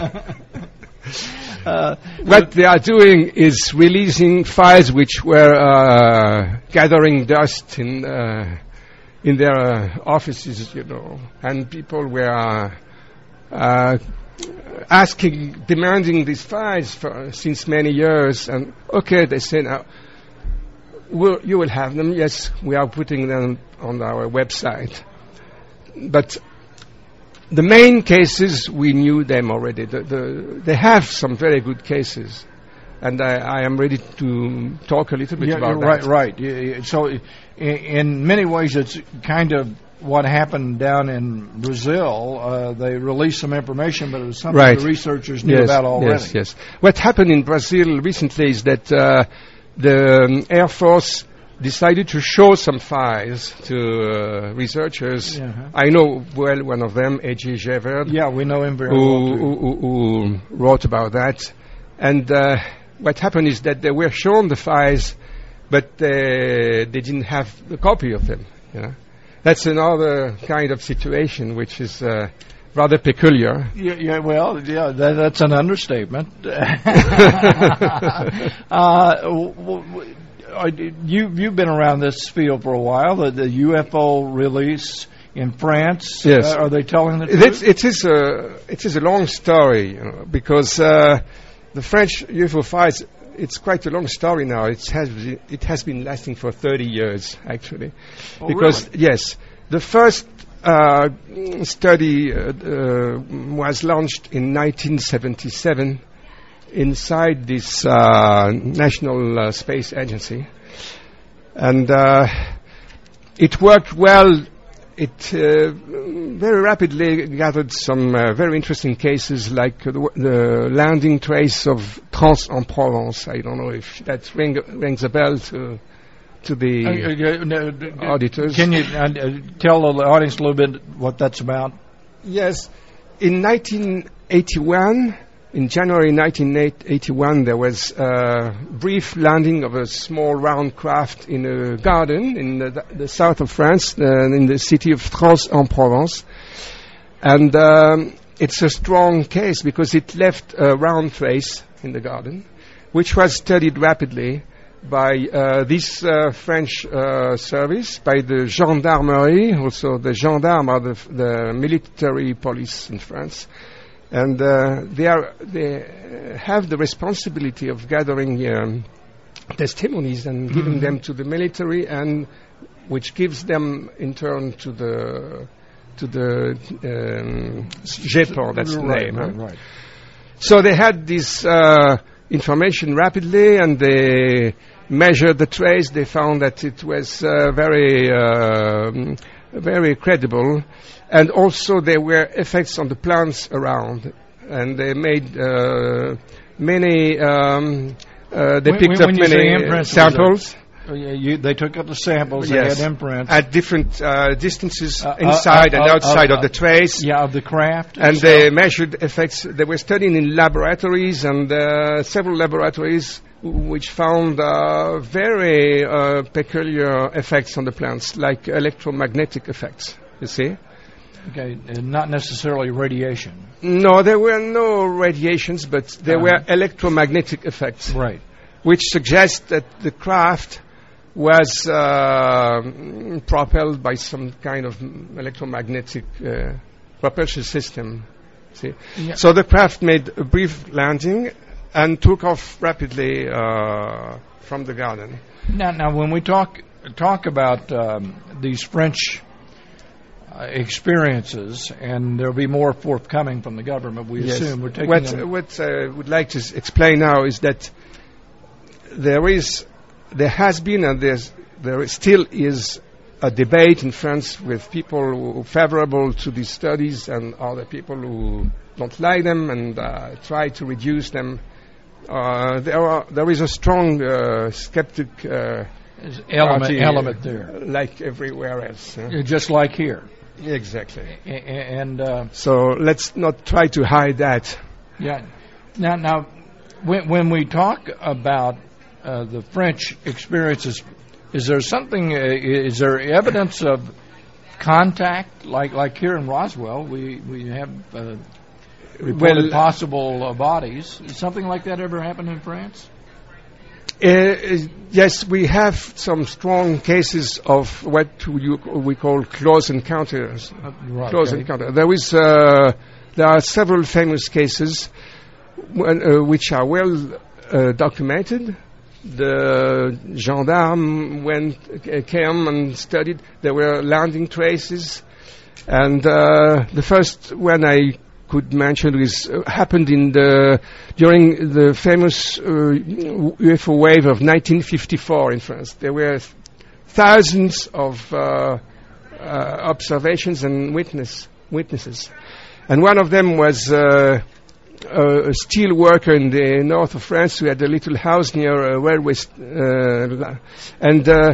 S11: uh, what they are doing is releasing files which were uh, gathering dust in uh, in their uh, offices, you know, and people were uh, uh, asking, demanding these files for since many years. And okay, they say now. We'll, you will have them. Yes, we are putting them on our website. But the main cases, we knew them already. The, the, they have some very good cases. And I, I am ready to talk a little bit
S2: yeah,
S11: about
S2: right,
S11: that.
S2: Right, right. So in, in many ways, it's kind of what happened down in Brazil. Uh, they released some information, but it was something
S11: right.
S2: the researchers knew
S11: yes,
S2: about already.
S11: Yes, yes. What happened in Brazil recently is that uh, the um, Air Force decided to show some files to uh, researchers.
S2: Yeah.
S11: I know well one of them, A G Geverd.
S2: Yeah, we know him very
S11: who,
S2: well.
S11: Who, who, who wrote about that. And uh, what happened is that they were shown the files, but uh, they didn't have the copy of them. You know? That's another kind of situation which is uh, rather peculiar.
S2: Yeah, yeah, well, yeah, that, that's an understatement. uh, w- w- you, you've been around this field for a while, the, the U F O release in France.
S11: Yes.
S2: Uh, are they telling the truth?
S11: It's, it, is a, it is a long story, you know, because uh, the French U F O files, it's quite a long story now. It has, it has been lasting for thirty years, actually.
S2: Oh,
S11: because,
S2: really?
S11: yes, the first Uh, study uh, uh, was launched in nineteen seventy-seven inside this uh, National uh, Space Agency, And uh, it worked well. It uh, very rapidly gathered some uh, very interesting cases, like uh, the, the landing trace of Trans-en-Provence. I don't know if that ring, rings a bell to to the
S2: uh, uh, no, d- d-
S11: auditors.
S2: Can you uh, tell the audience a little bit what that's about?
S11: Yes. In nineteen eighty-one, in January nineteen eighty-one, there was a brief landing of a small round craft in a garden in the, the south of France, uh, in the city of Trans-en-Provence. And um, it's a strong case because it left a round trace in the garden, which was studied rapidly by uh, this uh, French uh, service, by the gendarmerie. Also, the gendarmes are the, f- the military police in France. And uh, they are they have the responsibility of gathering um, testimonies and giving mm-hmm. them to the military, and which gives them in turn to the to the um, G E P O, that's the
S2: right,
S11: name.
S2: Right,
S11: huh?
S2: right.
S11: So they had this uh, information rapidly, and they measured the trace. They found that it was uh, very uh, very credible. And also there were effects on the plants around, and they made uh, many. Um, uh, they
S2: when,
S11: picked
S2: when
S11: up
S2: you
S11: many uh, samples.
S2: Oh, yeah, you, they took up the samples.
S11: Yes.
S2: They had imprints
S11: at different uh, distances
S2: uh,
S11: inside
S2: uh, uh,
S11: and outside
S2: uh,
S11: of the trace.
S2: Yeah, of the craft.
S11: And
S2: so.
S11: they measured effects. They were studying in laboratories, and uh, several laboratories which found uh, very uh, peculiar effects on the plants, like electromagnetic effects. You see.
S2: Okay, uh, not necessarily radiation.
S11: No, there were no radiations, but there
S2: uh-huh.
S11: were electromagnetic effects.
S2: Right.
S11: Which suggests that the craft was uh, propelled by some kind of electromagnetic uh, propulsion system. See?
S2: Yeah.
S11: So the craft made a brief landing and took off rapidly uh, from the garden.
S2: Now, now, when we talk talk about um, these French Uh, experiences, and there'll be more forthcoming from the government, we
S11: yes.
S2: assume. We're taking
S11: what
S2: them.
S11: what I would like to s- explain now is that there is, there has been, and there's, there still is a debate in France with people who are favorable to these studies and other people who don't like them and uh, try to reduce them. Uh, there are, there is a strong uh, skeptic uh,
S2: element,
S11: party,
S2: element there,
S11: like everywhere else. Uh.
S2: Just like here.
S11: Exactly.
S2: A- and uh,
S11: so let's not try to hide that.
S2: Yeah. Now, now, when, when we talk about uh, the French experiences, is there something? Uh, is there evidence of contact, like like here in Roswell? We we have uh, reported
S11: well,
S2: possible uh, bodies. Is something like that ever happened in France?
S11: Uh, yes, we have some strong cases of what you, we call close encounters.
S2: Uh, right,
S11: close
S2: okay.
S11: encounter. There is, uh, there are several famous cases when, uh, which are well uh, documented. The gendarme went, uh, came and studied. There were landing traces, and uh, the first one I could mention is uh, happened in the during the famous uh, U F O wave of nineteen fifty-four in France. There were th- thousands of uh, uh, observations and witness witnesses, and one of them was uh, a steel worker in the north of France who had a little house near a railway, st- uh, and uh,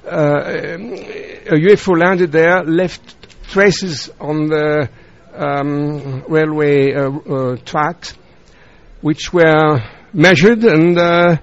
S11: uh, a U F O landed there, left traces on the Um, railway uh, uh, tracks, which were measured, and uh,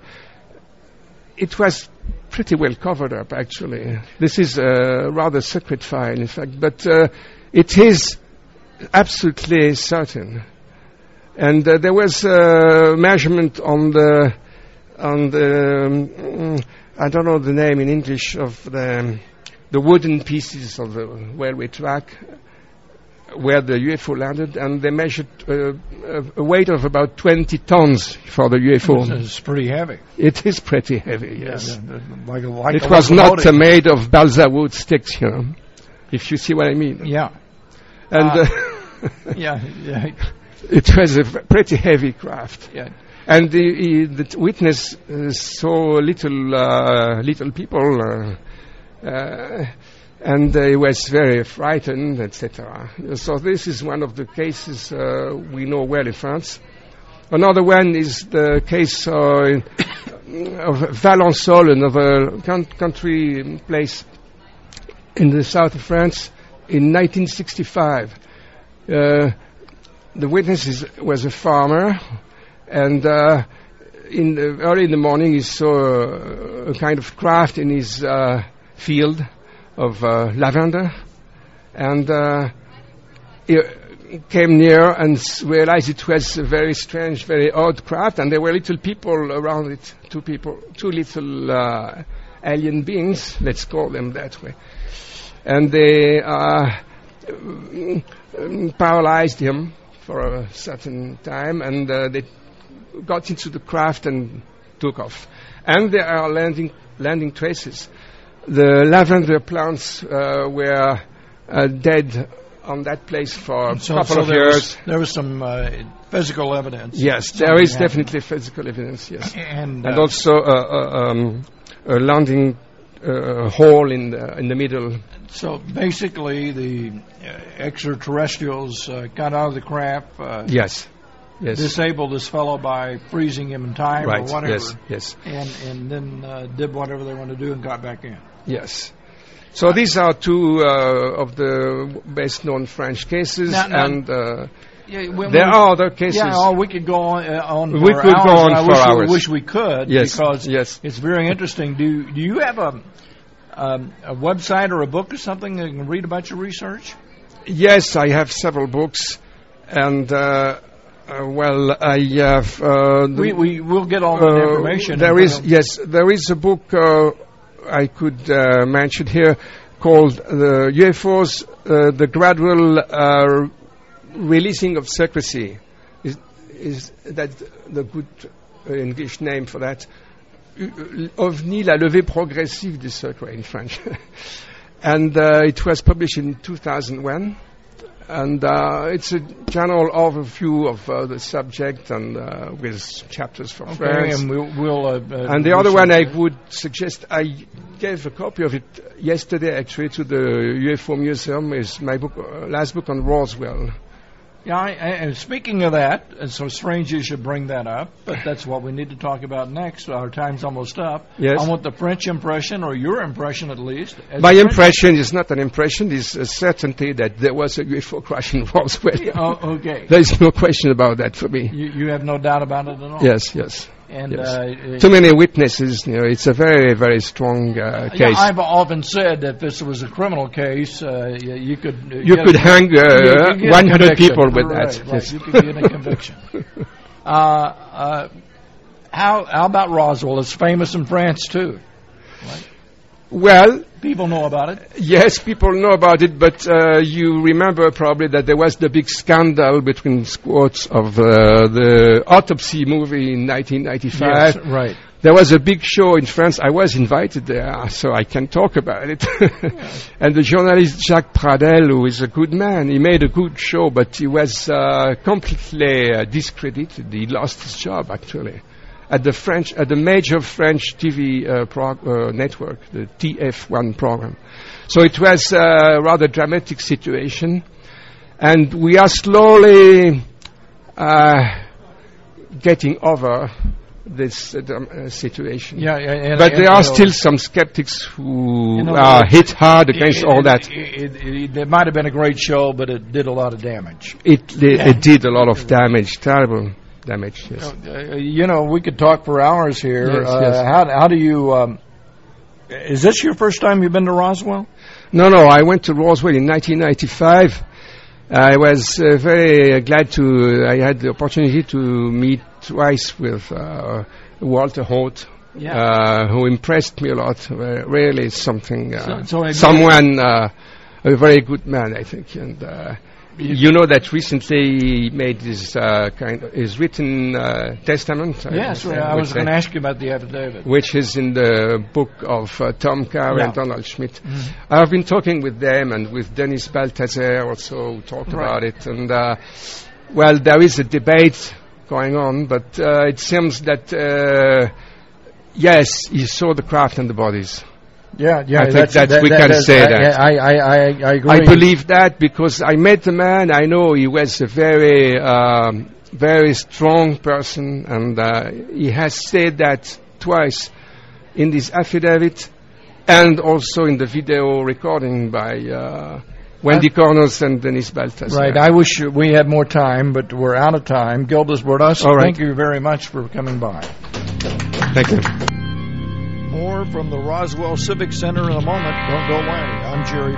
S11: it was pretty well covered up, actually. This is a rather secret file, in fact, but uh, it is absolutely certain. And uh, there was a measurement on the, on the um, I don't know the name in English, of the, the wooden pieces of the railway track, where the U F O landed, and they measured uh, a weight of about twenty tons for the U F O.
S2: It's pretty heavy.
S11: It is pretty heavy, yes.
S2: Yeah, yeah, like a, like
S11: it
S2: a
S11: was not uh,
S2: locomotive.
S11: made of balsa wood sticks, you know, if you see what I mean.
S2: Yeah.
S11: And
S2: Uh,
S11: uh,
S2: yeah, yeah.
S11: it was a v- pretty heavy craft.
S2: Yeah.
S11: And the, he, the witness uh, saw little uh, little people, uh, uh, and uh, he was very frightened, et cetera. So this is one of the cases uh, we know well in France. Another one is the case uh, of Valençol, another con- country place in the south of France, in nineteen sixty-five. Uh, the witness is, was a farmer. And uh, in the, early in the morning, he saw a, a kind of craft in his uh, field of uh, lavender, and uh, he came near and s- realized it was a very strange, very odd craft, and there were little people around it, two people, two little uh, alien beings, let's call them that way, and they uh, um, paralyzed him for a certain time, and uh, they got into the craft and took off. And there are landing landing traces. The lavender plants uh, were uh, dead on that place for a
S2: So,
S11: couple
S2: so
S11: of
S2: there
S11: years.
S2: was, there was some uh, physical evidence.
S11: Yes,
S2: Something
S11: there is
S2: happened.
S11: definitely physical evidence, yes.
S2: And,
S11: And
S2: uh,
S11: also uh, uh, um, a landing uh, hole in the, in the middle.
S2: So basically, the uh, extraterrestrials uh, got out of the craft. Uh,
S11: Yes. Yes.
S2: Disabled this fellow by freezing him in time
S11: Right,
S2: or whatever.
S11: yes, yes.
S2: And and then uh, did whatever they wanted to do and got back in.
S11: Yes. So these are two uh, of the best-known French cases,
S2: Now- now-
S11: and uh,
S2: Yeah, when
S11: there
S2: we-
S11: are other cases.
S2: Yeah, oh, we could go on, uh, on
S11: We
S2: for
S11: could
S2: hours.
S11: go on
S2: and I
S11: for
S2: wish
S11: hours.
S2: We wish we could,
S11: Yes,
S2: because
S11: yes.
S2: it's very interesting. Do do you have a um, a website or a book or something that you can read about your research?
S11: Yes, I have several books, and uh, uh, well, I have. Uh, the,
S2: We we will get all that
S11: uh,
S2: information.
S11: There
S2: and
S11: is
S2: put it-
S11: yes, there is a book uh, I could uh, mention here called the U F Os: uh, The Gradual uh, Releasing of Secrecy. Is is that the good uh, English name for that? OVNI, la levée progressive du secret in French. And uh, it was published in two thousand one. And uh, it's a general overview of uh, the subject, and uh, with chapters for
S2: Okay,
S11: France.
S2: and we'll, we'll uh, uh,
S11: And the other one I
S2: research it.
S11: would suggest, I gave a copy of it yesterday actually to the U F O Museum, is my book, uh, last book on Roswell.
S2: Yeah, I, I, and speaking of that, it's so strange you should bring that up, but that's what we need to talk about next. Our time's almost up.
S11: Yes.
S2: I want the French impression, or your impression at least. as
S11: My
S2: a French-
S11: impression is not an impression, it's a certainty that there was a U F O crash in Roswell.
S2: Oh, okay.
S11: There is no question about that for me.
S2: You, you have no doubt about it at all.
S11: Yes, yes.
S2: And
S11: yes.
S2: uh,
S11: Too many witnesses, you know, it's a very, very strong uh,
S2: yeah,
S11: case.
S2: I've often said that if this was a criminal case, uh, you, you could uh,
S11: You
S2: get
S11: could
S2: a-
S11: hang, uh,
S2: you could get a
S11: one hundred
S2: conviction.
S11: people with
S2: Right,
S11: that,
S2: right.
S11: yes.
S2: You could get a conviction. uh, uh, how how about Roswell? It's famous in France too.
S11: Well,
S2: People know about it.
S11: yes, people know about it, but uh, you remember probably that there was the big scandal between quotes of uh, the autopsy movie in nineteen ninety-five.
S2: Yes, right.
S11: There was a big show in France. I was invited there, so I can talk about it. And the journalist Jacques Pradel, who is a good man, he made a good show, but he was uh, completely uh, discredited. He lost his job, actually, at the French, at the major French T V uh, prog- uh, network, the T F one program. So it was a rather dramatic situation, and we are slowly uh, getting over this uh, dram- uh, situation.
S2: Yeah, yeah, and-
S11: but
S2: and,
S11: there
S2: you
S11: are
S2: know,
S11: still some skeptics who
S2: you know,
S11: are
S2: it-
S11: hit hard against
S2: it,
S11: all
S2: it,
S11: that.
S2: It, it, it, it might have been a great show, but it did a lot of damage.
S11: It, it,
S2: Yeah.
S11: it did a lot of damage, terrible damage. Yes.
S2: Uh, you know, we could talk for hours here.
S11: Yes,
S2: uh,
S11: yes.
S2: How how do you? Um, is this your first time you've been to Roswell?
S11: No, no, I went to Roswell in nineteen ninety-five. I was uh, very uh, glad to, I had the opportunity to meet twice with uh, Walter Holt,
S2: Yeah.
S11: uh, who impressed me a lot. Uh, really something, uh,
S2: So- so I-
S11: someone, uh, a very good man, I think. And uh, you know that recently he made his uh, kind of, his written uh, testament.
S2: Yes,
S11: uh,
S2: well, I
S11: which,
S2: was going to ask you about the affidavit.
S11: which is in the book of uh, Tom Carr
S2: Yeah.
S11: and Donald Schmidt.
S2: Mhm.
S11: I've been talking with them and with Dennis Baltazar also, who talked
S2: Right.
S11: about it. And uh, well, there is a debate going on, but uh, it seems that, uh, yes, he saw the craft and the bodies.
S2: Yeah, yeah.
S11: I think
S2: that's,
S11: that,
S2: that,
S11: we
S2: that,
S11: can
S2: that,
S11: say
S2: I,
S11: that.
S2: I, I, I, I agree.
S11: I believe that because I met the man. I know he was a very, um, very strong person, and uh, he has said that twice in this affidavit and also in the video recording by uh, Wendy Cornos and Denis Balthazar.
S2: Right. I wish we had more time, but we're out of time. Gildas Bordas,
S11: All right.
S2: thank you very much for coming by.
S11: Thank you.
S2: More from the Roswell Civic Center in a moment. Don't go away. I'm Jerry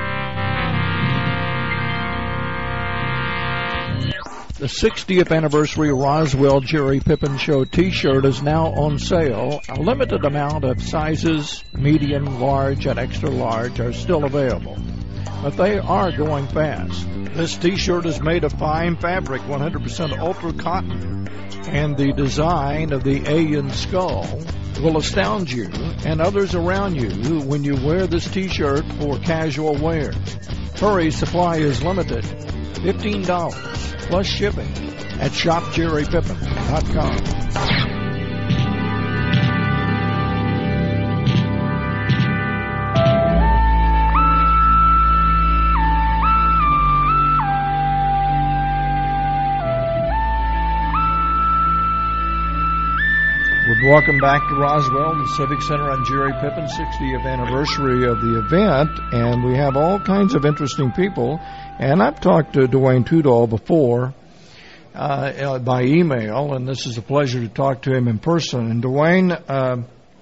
S2: Pippin. The sixtieth anniversary Roswell Jerry Pippin Show T-shirt is now on sale. A limited amount of sizes, medium, large, and extra large are still available, but they are going fast. This T-shirt is made of fine fabric, one hundred percent ultra cotton, and the design of the alien skull will astound you and others around you when you wear this T-shirt for casual wear. Hurry, supply is limited. fifteen dollars plus shipping at shop jerry pippin dot com. Welcome back to Roswell, the Civic Center on Jerry Pippin, sixtieth anniversary of the event, and we have all kinds of interesting people. And I've talked to Dwayne Tudall before uh, by email, and this is a pleasure to talk to him in person. And Dwayne, uh,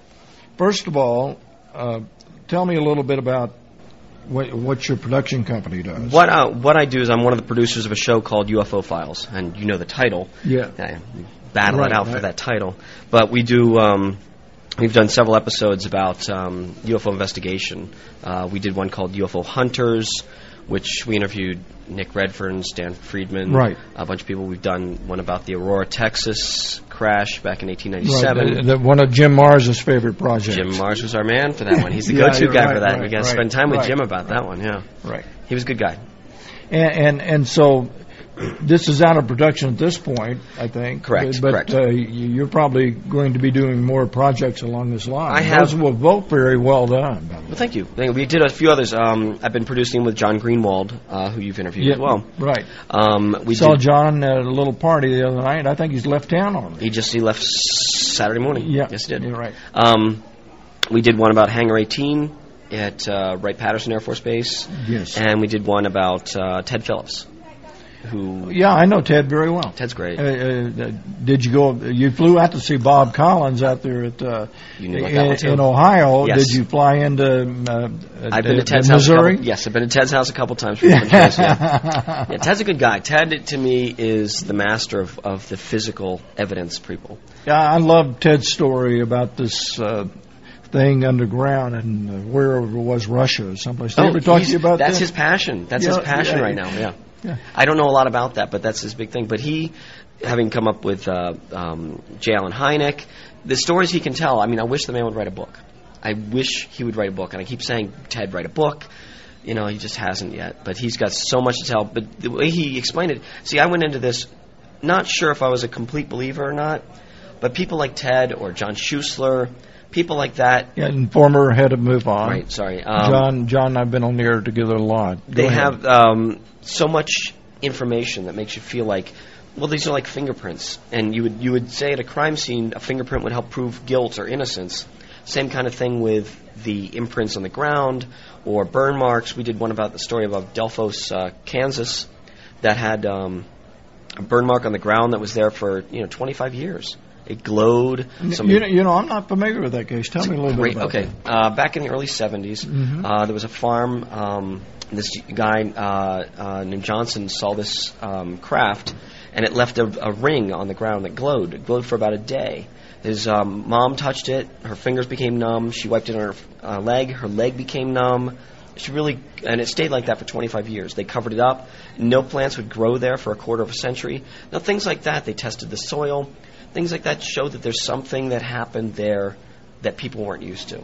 S2: first of all, uh, tell me a little bit about what, what your production company does.
S12: What uh, what I do is I'm one of the producers of a show called U F O Files, and you know the title.
S2: Yeah.
S12: I battle
S2: right,
S12: it out
S2: right.
S12: for that title. But we do, um, we've done several episodes about um, U F O investigation. Uh, we did one called U F O Hunters, which we interviewed Nick Redfern, Stan Friedman,
S2: right.
S12: a bunch of people. We've done one about the Aurora, Texas crash back in eighteen ninety-seven.
S2: Right. The, the, one of Jim Mars's favorite projects.
S12: Jim Mars was our man for that one. He's the
S2: yeah,
S12: go-to guy
S2: right,
S12: for that.
S2: Right,
S12: we got to
S2: right,
S12: spend time with
S2: right,
S12: Jim about
S2: right.
S12: that one, yeah.
S2: Right.
S12: He was a good guy.
S2: And, and and so this is out of production at this point, I think.
S12: Correct,
S2: But
S12: correct.
S2: Uh, you're probably going to be doing more projects along this line.
S12: I have.
S2: Those were both very well done.
S12: Well, thank you. We did a few others. Um, I've been producing with John Greenwald, uh, who you've interviewed
S2: Yeah,
S12: as well.
S2: right.
S12: Um, we
S2: saw
S12: did,
S2: John at a little party the other night. I think he's left town already.
S12: He just he left Saturday morning.
S2: Yeah.
S12: Yes, he did.
S2: You're right.
S12: Um, we did one about Hangar eighteen at uh, Wright-Patterson Air Force Base.
S2: Yes.
S12: And we did one about uh, Ted Phillips, who...
S2: Yeah, I know Ted very well.
S12: Ted's great.
S2: Uh, uh, did you go? You flew out to see Bob Collins out there at uh,
S12: You knew about that one,
S2: in,
S12: too.
S2: in Ohio.
S12: Yes.
S2: Did you fly into uh,
S12: I've been
S2: uh,
S12: to Ted's house. A
S2: Missouri?
S12: couple, yes, I've been to Ted's house a couple times. For different shows, yeah. yeah, Ted's a good guy. Ted, to me, is the master of, of the physical evidence people.
S2: Yeah, I love Ted's story about this uh, thing underground and uh, where it was Russia or someplace. Did he ever talk to you about
S12: that's
S2: that?
S12: his passion. That's
S2: Yeah,
S12: his passion
S2: yeah.
S12: right now. Yeah.
S2: Yeah.
S12: I don't know a lot about that, but that's his big thing. But he, having come up with uh, um, J. Allen Hynek, the stories he can tell. I mean, I wish the man would write a book. I wish he would write a book, and I keep saying, Ted, write a book. You know, he just hasn't yet. But he's got so much to tell. But the way he explained it, see, I went into this not sure if I was a complete believer or not, but people like Ted or John Schuessler, people like that.
S2: Yeah, and former head of MoveOn.
S12: Right, sorry. Um,
S2: John, John and I have been on the air together a lot. Go
S12: They
S2: ahead.
S12: have um, so much information that makes you feel like, well, these are like fingerprints. And you would you would say at a crime scene, a fingerprint would help prove guilt or innocence. Same kind of thing with the imprints on the ground or burn marks. We did one about the story of Delphos, uh, Kansas, that had um, a burn mark on the ground that was there for you know twenty-five years. It glowed. Some
S2: You know, you know, I'm not familiar with that case. Tell me a little
S12: great,
S2: bit about
S12: okay.
S2: that.
S12: Uh, back in the early seventies,
S2: Mhm.
S12: uh, there was a farm. Um, this guy uh, uh, named Johnson saw this um, craft, and it left a, a ring on the ground that glowed. It glowed for about a day. His um, mom touched it. Her fingers became numb. She wiped it on her uh, leg. Her leg became numb. She really, and it stayed like that for twenty-five years. They covered it up. No plants would grow there for a quarter of a century. Now, things like that, they tested the soil. Things like that show that there's something that happened there that people weren't used to.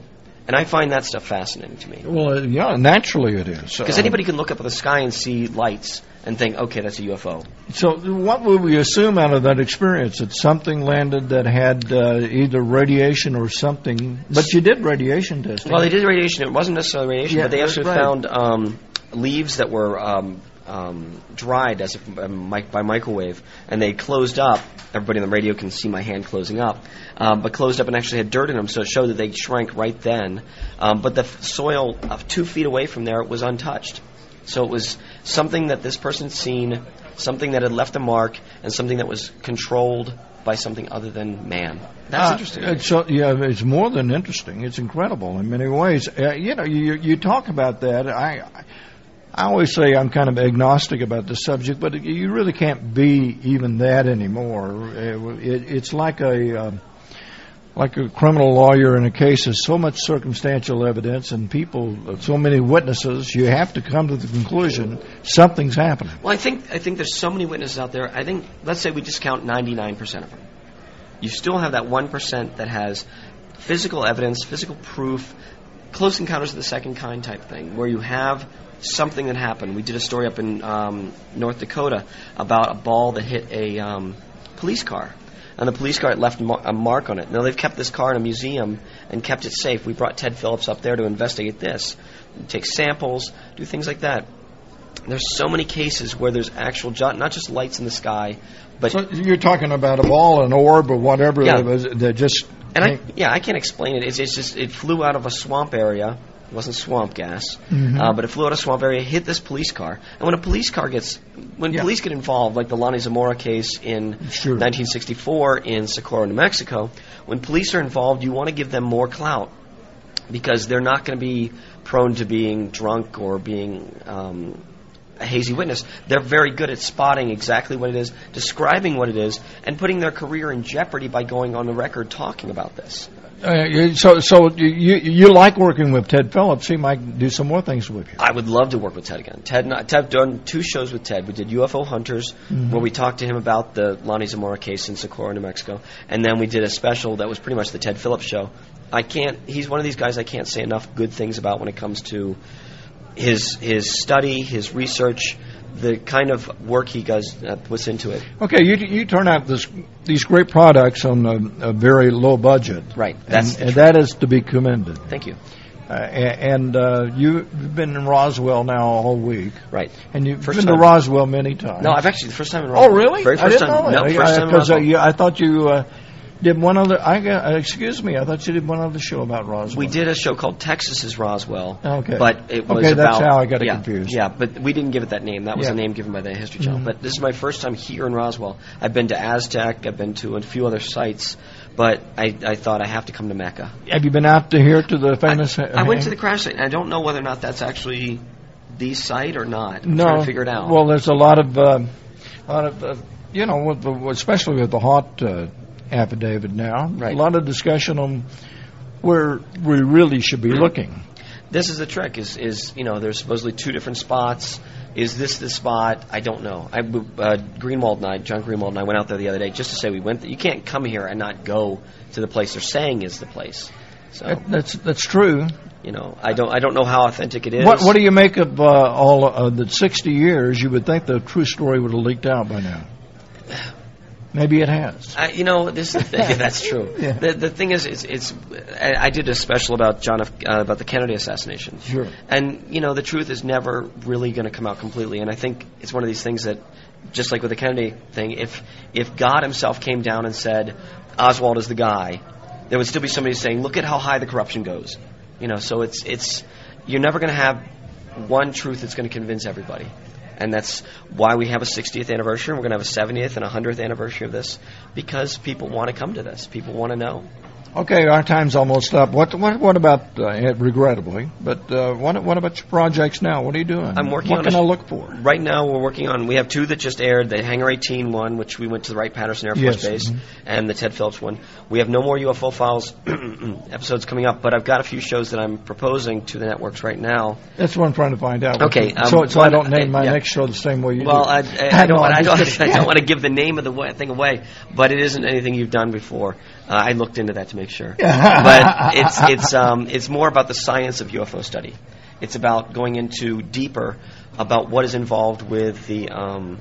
S12: And I find that stuff fascinating to me.
S2: Well, uh, yeah, naturally it is.
S12: Because
S2: uh,
S12: anybody can look up at the sky and see lights and think, okay, that's a U F O.
S2: So what would we assume out of that experience? That something landed that had uh, either radiation or something, but you did radiation testing.
S12: Well, they did radiation. It wasn't necessarily radiation,
S2: Yeah,
S12: but they actually
S2: right.
S12: found um, leaves that were um, um, dried as if, um, mic- by microwave, and they closed up. Everybody on the radio can see my hand closing up, um, but closed up and actually had dirt in them, so it showed that they shrank right then. Um, but the f- soil of two feet away from there was untouched. So it was something that this person's seen, something that had left a mark, and something that was controlled by something other than man. That's
S2: Uh,
S12: interesting.
S2: It's, so, yeah, it's more than interesting. It's incredible in many ways. Uh, you know, you you talk about that. I I always say I'm kind of agnostic about the subject, but you really can't be even that anymore. It, it's like a uh, like a criminal lawyer in a case. There's so much circumstantial evidence and people, so many witnesses. You have to come to the conclusion something's happening.
S12: Well, I think I think there's so many witnesses out there. I think, let's say we discount ninety-nine percent of them. You still have that one percent that has physical evidence, physical proof, close encounters of the second kind type thing, where you have something that happened. We did a story up in um, North Dakota about a ball that hit a um, police car. And the police car had left a mark on it. Now, they've kept this car in a museum and kept it safe. We brought Ted Phillips up there to investigate this, take samples, do things like that. There's so many cases where there's actual, jo- not just lights in the sky, but...
S2: So you're talking about a ball, an orb, or whatever
S12: Yeah.
S2: that was that just...
S12: And I, yeah, I can't explain it. It's, it's just, it flew out of a swamp area. It wasn't swamp gas,
S2: Mhm.
S12: uh, but it flew out of a swamp area, hit this police car. And when a police car gets, when
S2: Yeah.
S12: police get involved, like the Lonnie Zamora case in
S2: Sure.
S12: nineteen sixty-four in Socorro, New Mexico, when police are involved, you want to give them more clout because they're not going to be prone to being drunk or being um, a hazy witness. They're very good at spotting exactly what it is, describing what it is, and putting their career in jeopardy by going on the record talking about this.
S2: Uh, you- so, so you you like working with Ted Phillips? He might do some more things with you.
S12: I would love to work with Ted again. Ted, and I, Ted done two shows with Ted. We did U F O Hunters,
S2: Mhm.
S12: where we talked to him about the Lonnie Zamora case in Socorro, New Mexico, and then we did a special that was pretty much the Ted Phillips show. I can't. He's one of these guys I can't say enough good things about when it comes to his his study, his research, the kind of work he does uh, puts into it.
S2: Okay, you you turn out this these great products on a, a very low budget,
S12: Right.
S2: And,
S12: That's the
S2: and that is to be commended.
S12: Thank you.
S2: Uh, a- and uh, you've been in Roswell now all week,
S12: Right.
S2: and you've
S12: First
S2: been
S12: time.
S2: to Roswell many times.
S12: No, I've actually the first time in
S2: Oh,
S12: Roswell.
S2: really?
S12: Very
S2: I
S12: first
S2: didn't
S12: time.
S2: know
S12: No,
S2: that.
S12: first time in
S2: Because uh,
S12: Roswell.
S2: you, I thought you uh, did one other. I got, uh, excuse me. I thought you did one other show about Roswell.
S12: We did a show called Texas is Roswell.
S2: Okay.
S12: But it was
S2: Okay, that's
S12: about,
S2: how I got it
S12: yeah,
S2: confused.
S12: Yeah, but we didn't give it that name. That was
S2: Yeah.
S12: a name given by the History Channel.
S2: Mhm.
S12: But this is my first time here in Roswell. I've been to Aztec. I've been to a few other sites. But I, I thought I have to come to Mecca.
S2: Have you been out to here to the famous?
S12: I, I went to the crash site, and I don't know whether or not that's actually the site or not. I'm
S2: no,
S12: trying to figure it out.
S2: Well, there's a lot of, uh, lot of, uh, you know, with the, especially with the Haught uh, affidavit now,
S12: Right.
S2: a lot of discussion on where we really should be looking.
S12: This is the trick. Is is you know there's supposedly two different spots. Is this the spot? I don't know. I uh, Greenwald and I, John Greenwald and I, went out there the other day just to say we went. You can't come here and not go to the place they're saying is the place. So
S2: That, that's that's true.
S12: you know, I don't I don't know how authentic it is.
S2: What what do you make of uh, all uh, the sixty years? You would think the true story would have leaked out by now. Maybe it has.
S12: I, you know, this is the thing. That's true.
S2: Yeah.
S12: The the thing is, it's, it's I, I did a special about John F, uh, about the Kennedy assassination.
S2: Sure.
S12: And you know, the truth is never really going to come out completely. And I think it's one of these things that, just like with the Kennedy thing, if if God Himself came down and said Oswald is the guy, there would still be somebody saying, "Look at how high the corruption goes." You know, so it's it's you're never going to have one truth that's going to convince everybody. And that's why we have a sixtieth anniversary, and we're going to have a seventieth and a hundredth anniversary of this, because people want to come to this. People want to know.
S2: Okay, our time's almost up. What what what about uh, regrettably? But uh, what what about your projects now? What are you doing?
S12: I'm working
S2: What
S12: on
S2: can
S12: a-
S2: I look for?
S12: Right now, we're working on. We have two that just aired: the Hangar eighteen one, which we went to the Wright-Patterson Air Force
S2: Yes,
S12: Base,
S2: mhm.
S12: and the Ted Phillips one. We have no more U F O Files episodes coming up, but I've got a few shows that I'm proposing to the networks right now.
S2: That's what I'm trying to find out.
S12: Okay, um,
S2: so so I don't
S12: one-
S2: name my
S12: yeah.
S2: next show the same way you
S12: Well,
S2: do.
S12: I, I, I don't.
S2: No,
S12: want, I
S2: I'm
S12: don't.
S2: just
S12: I
S2: kidding.
S12: don't want to give the name of the wa- thing away, but it isn't anything you've done before. Uh, I looked into that to make sure. But it's it's um, it's more about the science of U F O study. It's about going into deeper about what is involved with the um,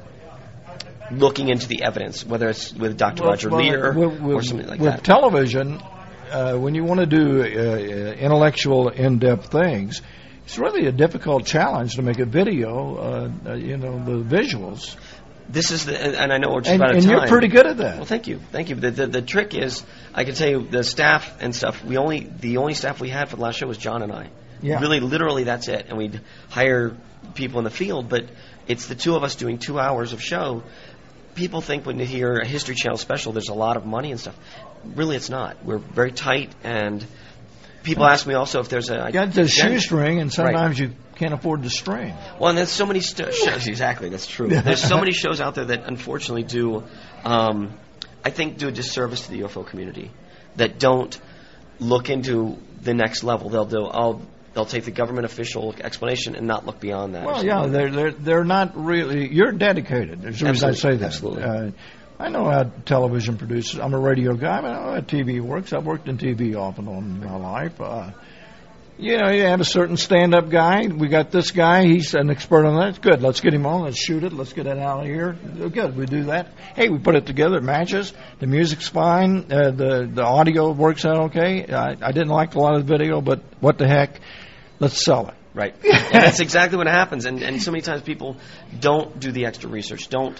S12: looking into the evidence, whether it's with Doctor
S2: Well,
S12: Roger
S2: well,
S12: Lear
S2: with, with,
S12: or something like
S2: with
S12: that.
S2: television, uh, when you want to do uh, intellectual, in-depth things, it's really a difficult challenge to make a video. Uh, uh, you know, the visuals.
S12: This is the, and, and I know we're just
S2: And,
S12: about out of
S2: and
S12: time.
S2: you're pretty good at that.
S12: Well, thank you, thank you. The, the the trick is, I can tell you, the staff and stuff. We only the only staff we had for the last show was John and I.
S2: Yeah.
S12: Really, literally, that's it. And we'd hire people in the field, but it's the two of us doing two hours of show. People think when you hear a History Channel special, there's a lot of money and stuff. Really, it's not. We're very tight, and people ask me also if there's a...
S2: You got the shoestring, and
S12: Right.
S2: sometimes you can't afford the string.
S12: Well, and there's so many st- shows. Exactly, that's true. There's so many shows out there that unfortunately do, um, I think, do a disservice to the U F O community, that don't look into the next level. They'll do, oh, they'll take the government official explanation and not look beyond that.
S2: Well, yeah, they're they're they're not really. You're dedicated. As soon as I say that,
S12: Absolutely.
S2: Uh, I know how television producers. I'm a radio guy. I, mean, I know how T V works. I've worked in T V off and on in my life. Uh, you know, you have a certain stand-up guy. We got this guy. He's an expert on that. Good. Let's get him on. Let's shoot it. Let's get it out of here. Good. We do that. Hey, we put it together. It matches. The music's fine. Uh, the the audio works out okay. I, I didn't like a lot of the video, but what the heck? Let's sell it.
S12: Right. And that's exactly what happens. And and so many times people don't do the extra research. Don't.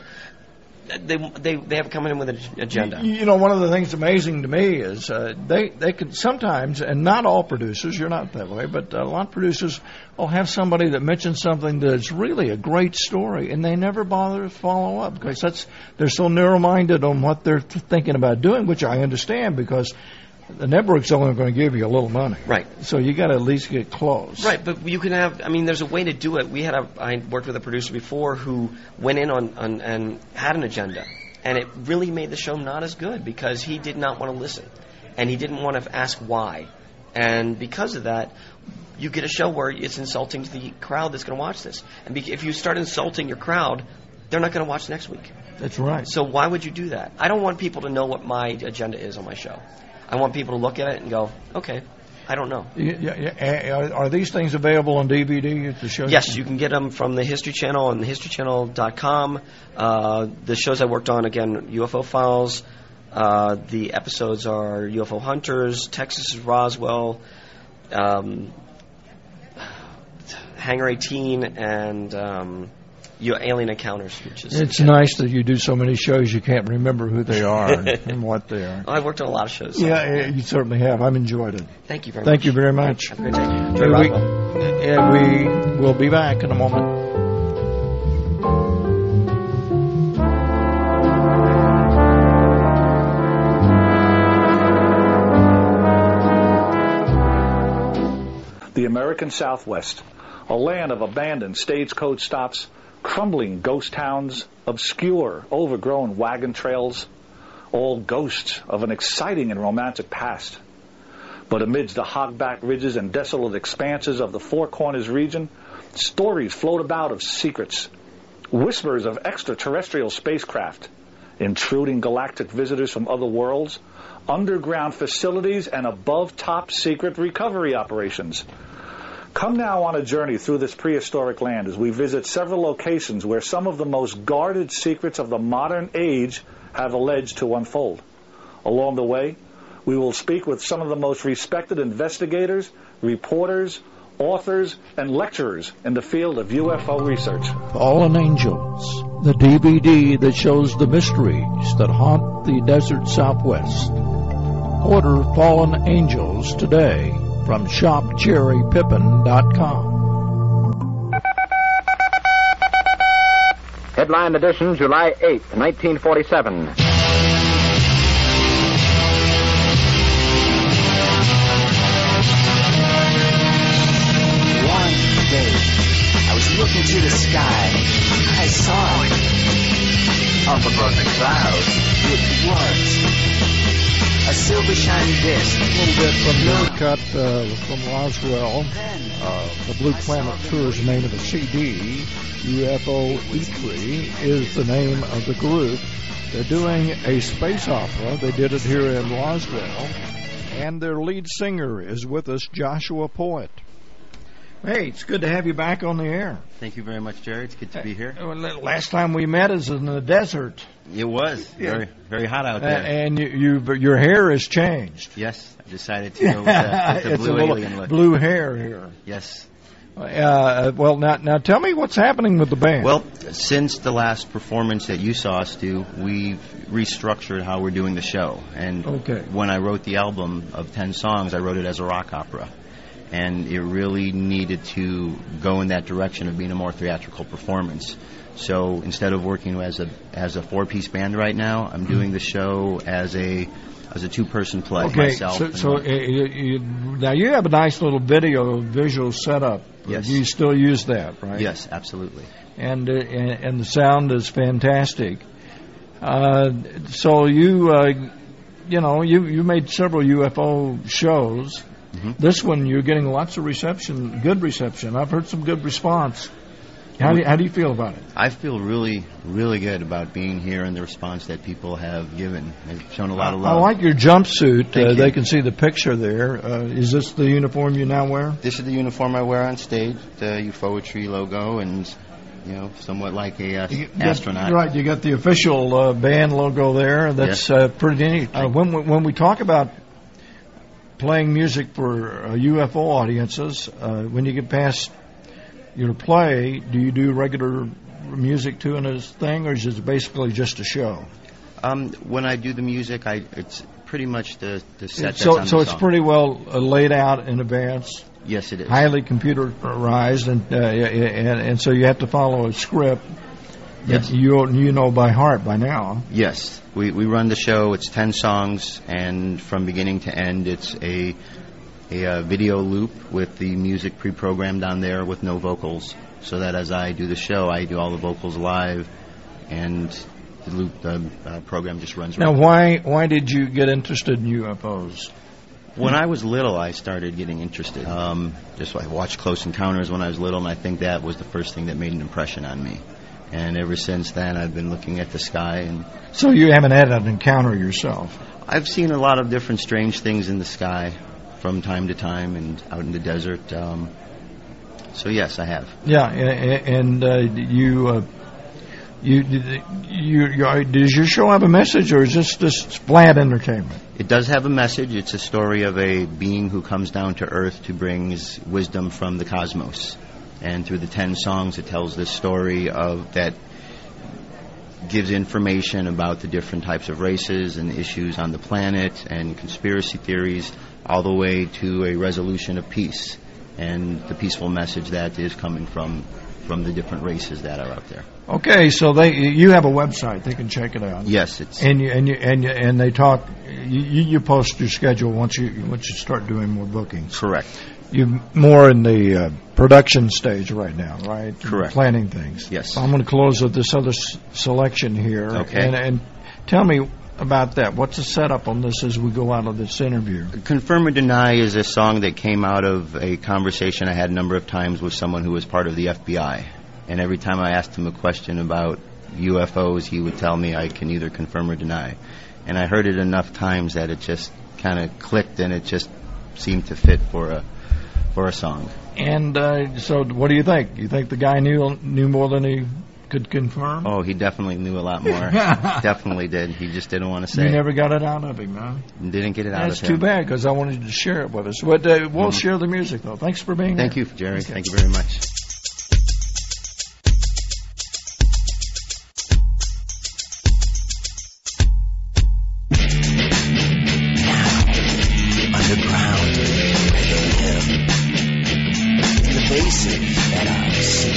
S12: They they they have come in with an agenda.
S2: You, you know, one of the things amazing to me is uh, they they could sometimes, and not all producers, you're not that way, but a lot of producers will have somebody that mentions something that's really a great story, and they never bother to follow up because that's they're so narrow-minded on what they're th- thinking about doing, which I understand because the network's only going to give you a little money.
S12: Right.
S2: So you got to at least get close.
S12: Right, but you can have, I mean, there's a way to do it. We had a, I worked with a producer before who went in on, on and had an agenda, and it really made the show not as good because he did not want to listen, and he didn't want to ask why. And because of that, you get a show where it's insulting to the crowd that's going to watch this. And be, if you start insulting your crowd, they're not going to watch next week.
S2: That's right.
S12: So why would you do that? I don't want people to know what my agenda is on my show. I want people to look at it and go, okay, I don't know.
S2: Yeah, yeah, yeah. Are, are these things available on D V D at the show?
S12: Yes, you can get them from the History Channel on history channel dot com. Uh, the shows I worked on, again, U F O Files. Uh, the episodes are U F O Hunters, Texas is Roswell, um, Hangar eighteen, and um, you Alien Encounters. Which is
S2: It's nice that you do so many shows you can't remember who they are and, and what they are.
S12: Well, I've worked on a lot of shows. So.
S2: Yeah, yeah, you certainly have. I've enjoyed it.
S12: Thank you very
S2: Thank
S12: much.
S2: you very much.
S12: Have a great day.
S2: And
S12: Enjoy
S2: we,
S12: Roswell.
S2: and we will be back in a moment.
S13: The American Southwest, a land of abandoned stagecoach stops, crumbling ghost towns, obscure, overgrown wagon trails, all ghosts of an exciting and romantic past. But amidst the hogback ridges and desolate expanses of the Four Corners region, stories float about of secrets, whispers of extraterrestrial spacecraft, intruding galactic visitors from other worlds, underground facilities, and above top secret recovery operations. Come now on a journey through this prehistoric land as we visit several locations where some of the most guarded secrets of the modern age have alleged to unfold. Along the way, we will speak with some of the most respected investigators, reporters, authors, and lecturers in the field of U F O research.
S2: Fallen Angels, the D V D that shows the mysteries that haunt the desert Southwest. Order Fallen Angels today from shop jerry pippin dot com.
S14: Headline edition, July eighth, nineteen forty-seven. One
S15: day, I was looking to the sky. I saw it. Up above the clouds, it was a silver shiny disc.
S2: A little bit from your cut uh, from Roswell. Uh, the Blue Planet Tour is the name of the C D. U F O Eatery is the name of the group. They're doing a space opera. They did it here in Roswell. And their lead singer is with us, Joshua Poet. Hey, it's good to have you back on the air.
S16: Thank you very much, Jerry. It's good to be here.
S2: Uh, last time we met is in the desert.
S16: It was very, very hot out there.
S2: Uh, and you, you, your hair has changed.
S16: Yes, I decided to go with the, with the
S2: it's
S16: blue
S2: a little
S16: alien look.
S2: Blue hair here.
S16: Yes.
S2: Uh, well, now, now tell me what's happening with the band.
S16: Well, since the last performance that you saw us do, we've restructured how we're doing the show. And
S2: okay.
S16: when I wrote the album of ten songs, I wrote it as a rock opera. And it really needed to go in that direction of being a more theatrical performance. So instead of working as a as a four-piece band right now, I'm doing the show as a as a two-person play.
S2: Okay,
S16: myself
S2: so, so uh, you, you, now you have a nice little video visual setup.
S16: Yes.
S2: You still use that, right?
S16: Yes, absolutely.
S2: And uh, and, and the sound is fantastic. Uh, so you uh, you know you you made several U F O shows. Mm-hmm. This one, you're getting lots of reception, good reception. I've heard some good response. How do you, how do you feel about it?
S16: I feel really, really good about being here and the response that people have given. They've shown a lot of love.
S2: I like your jumpsuit. Uh,
S16: you.
S2: They can see the picture there. Uh, is this the uniform you now wear?
S16: This is the uniform I wear on stage, the Ufotry logo, and you know, somewhat like a uh, astronaut.
S2: Right, you got the official uh, band logo there. That's
S16: yes.
S2: uh, pretty neat. Uh, when we, when we talk about playing music for uh, U F O audiences, uh, when you get past your play, do you do regular music too in this thing, or is it basically just a show?
S16: Um, when I do the music, I it's pretty much the, the set
S2: so,
S16: that's on
S2: So
S16: the
S2: it's
S16: song.
S2: pretty well uh, laid out in advance?
S16: Yes, it is.
S2: Highly computerized, and, uh, and, and so you have to follow a script that
S16: yes.
S2: you, you know by heart by now.
S16: Yes. We we run the show. It's ten songs, and from beginning to end, it's a a, a video loop with the music pre-programmed on there with no vocals, so that as I do the show, I do all the vocals live, and the loop the uh, program just runs.
S2: Now,
S16: right
S2: why why did you get interested in U F Os?
S16: When I was little, I started getting interested. Um, just I watched Close Encounters when I was little, and I think that was the first thing that made an impression on me. And ever since then, I've been looking at the sky. And
S2: so you haven't had an encounter yourself?
S16: I've seen a lot of different strange things in the sky from time to time and out in the desert. Um, so, yes, I have.
S2: Yeah, and uh, you, uh, you, you, you, does your show have a message, or is this just flat entertainment?
S16: It does have a message. It's a story of a being who comes down to Earth to bring his wisdom from the cosmos. And through the ten songs, it tells this story of that gives information about the different types of races and issues on the planet and conspiracy theories, all the way to a resolution of peace and the peaceful message that is coming from from the different races that are out there.
S2: Okay, so they you have a website; they can check it out.
S16: Yes, it's
S2: and you and you and you, and they talk. You, you post your schedule once you once you start doing more bookings.
S16: Correct.
S2: You're more in the uh, production stage right now, right?
S16: Correct.
S2: Planning things.
S16: Yes.
S2: I'm going to close with this other s- selection here.
S16: Okay.
S2: And, and tell me about that. What's the setup on this as we go out of this interview?
S16: Confirm or Deny is a song that came out of a conversation I had a number of times with someone who was part of the F B I. And every time I asked him a question about U F Os, he would tell me I can either confirm or deny. And I heard it enough times that it just kind of clicked, and it just seemed to fit for a for a song.
S2: And uh, so what do you think? You think the guy knew knew more than he could confirm?
S16: Oh, he definitely knew a lot more. Definitely did. He just didn't want to say.
S2: You never got it out of him, huh?
S16: Didn't get it out
S2: That's
S16: of him.
S2: too bad, because I wanted you to share it with us. But uh, we'll
S16: Mm-hmm.
S2: share the music, though. Thanks for being
S16: Thank
S2: here.
S16: you, Jerry.
S2: Okay.
S16: Thank you very much.
S15: Underground, mayhem, the bases that are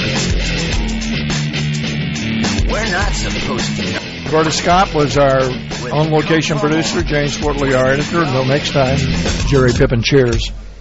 S15: secret. We're not supposed to know.
S2: Curtis Scott was our on-location producer. James Wortley, our editor. Until next time, Jerry Pippin, cheers.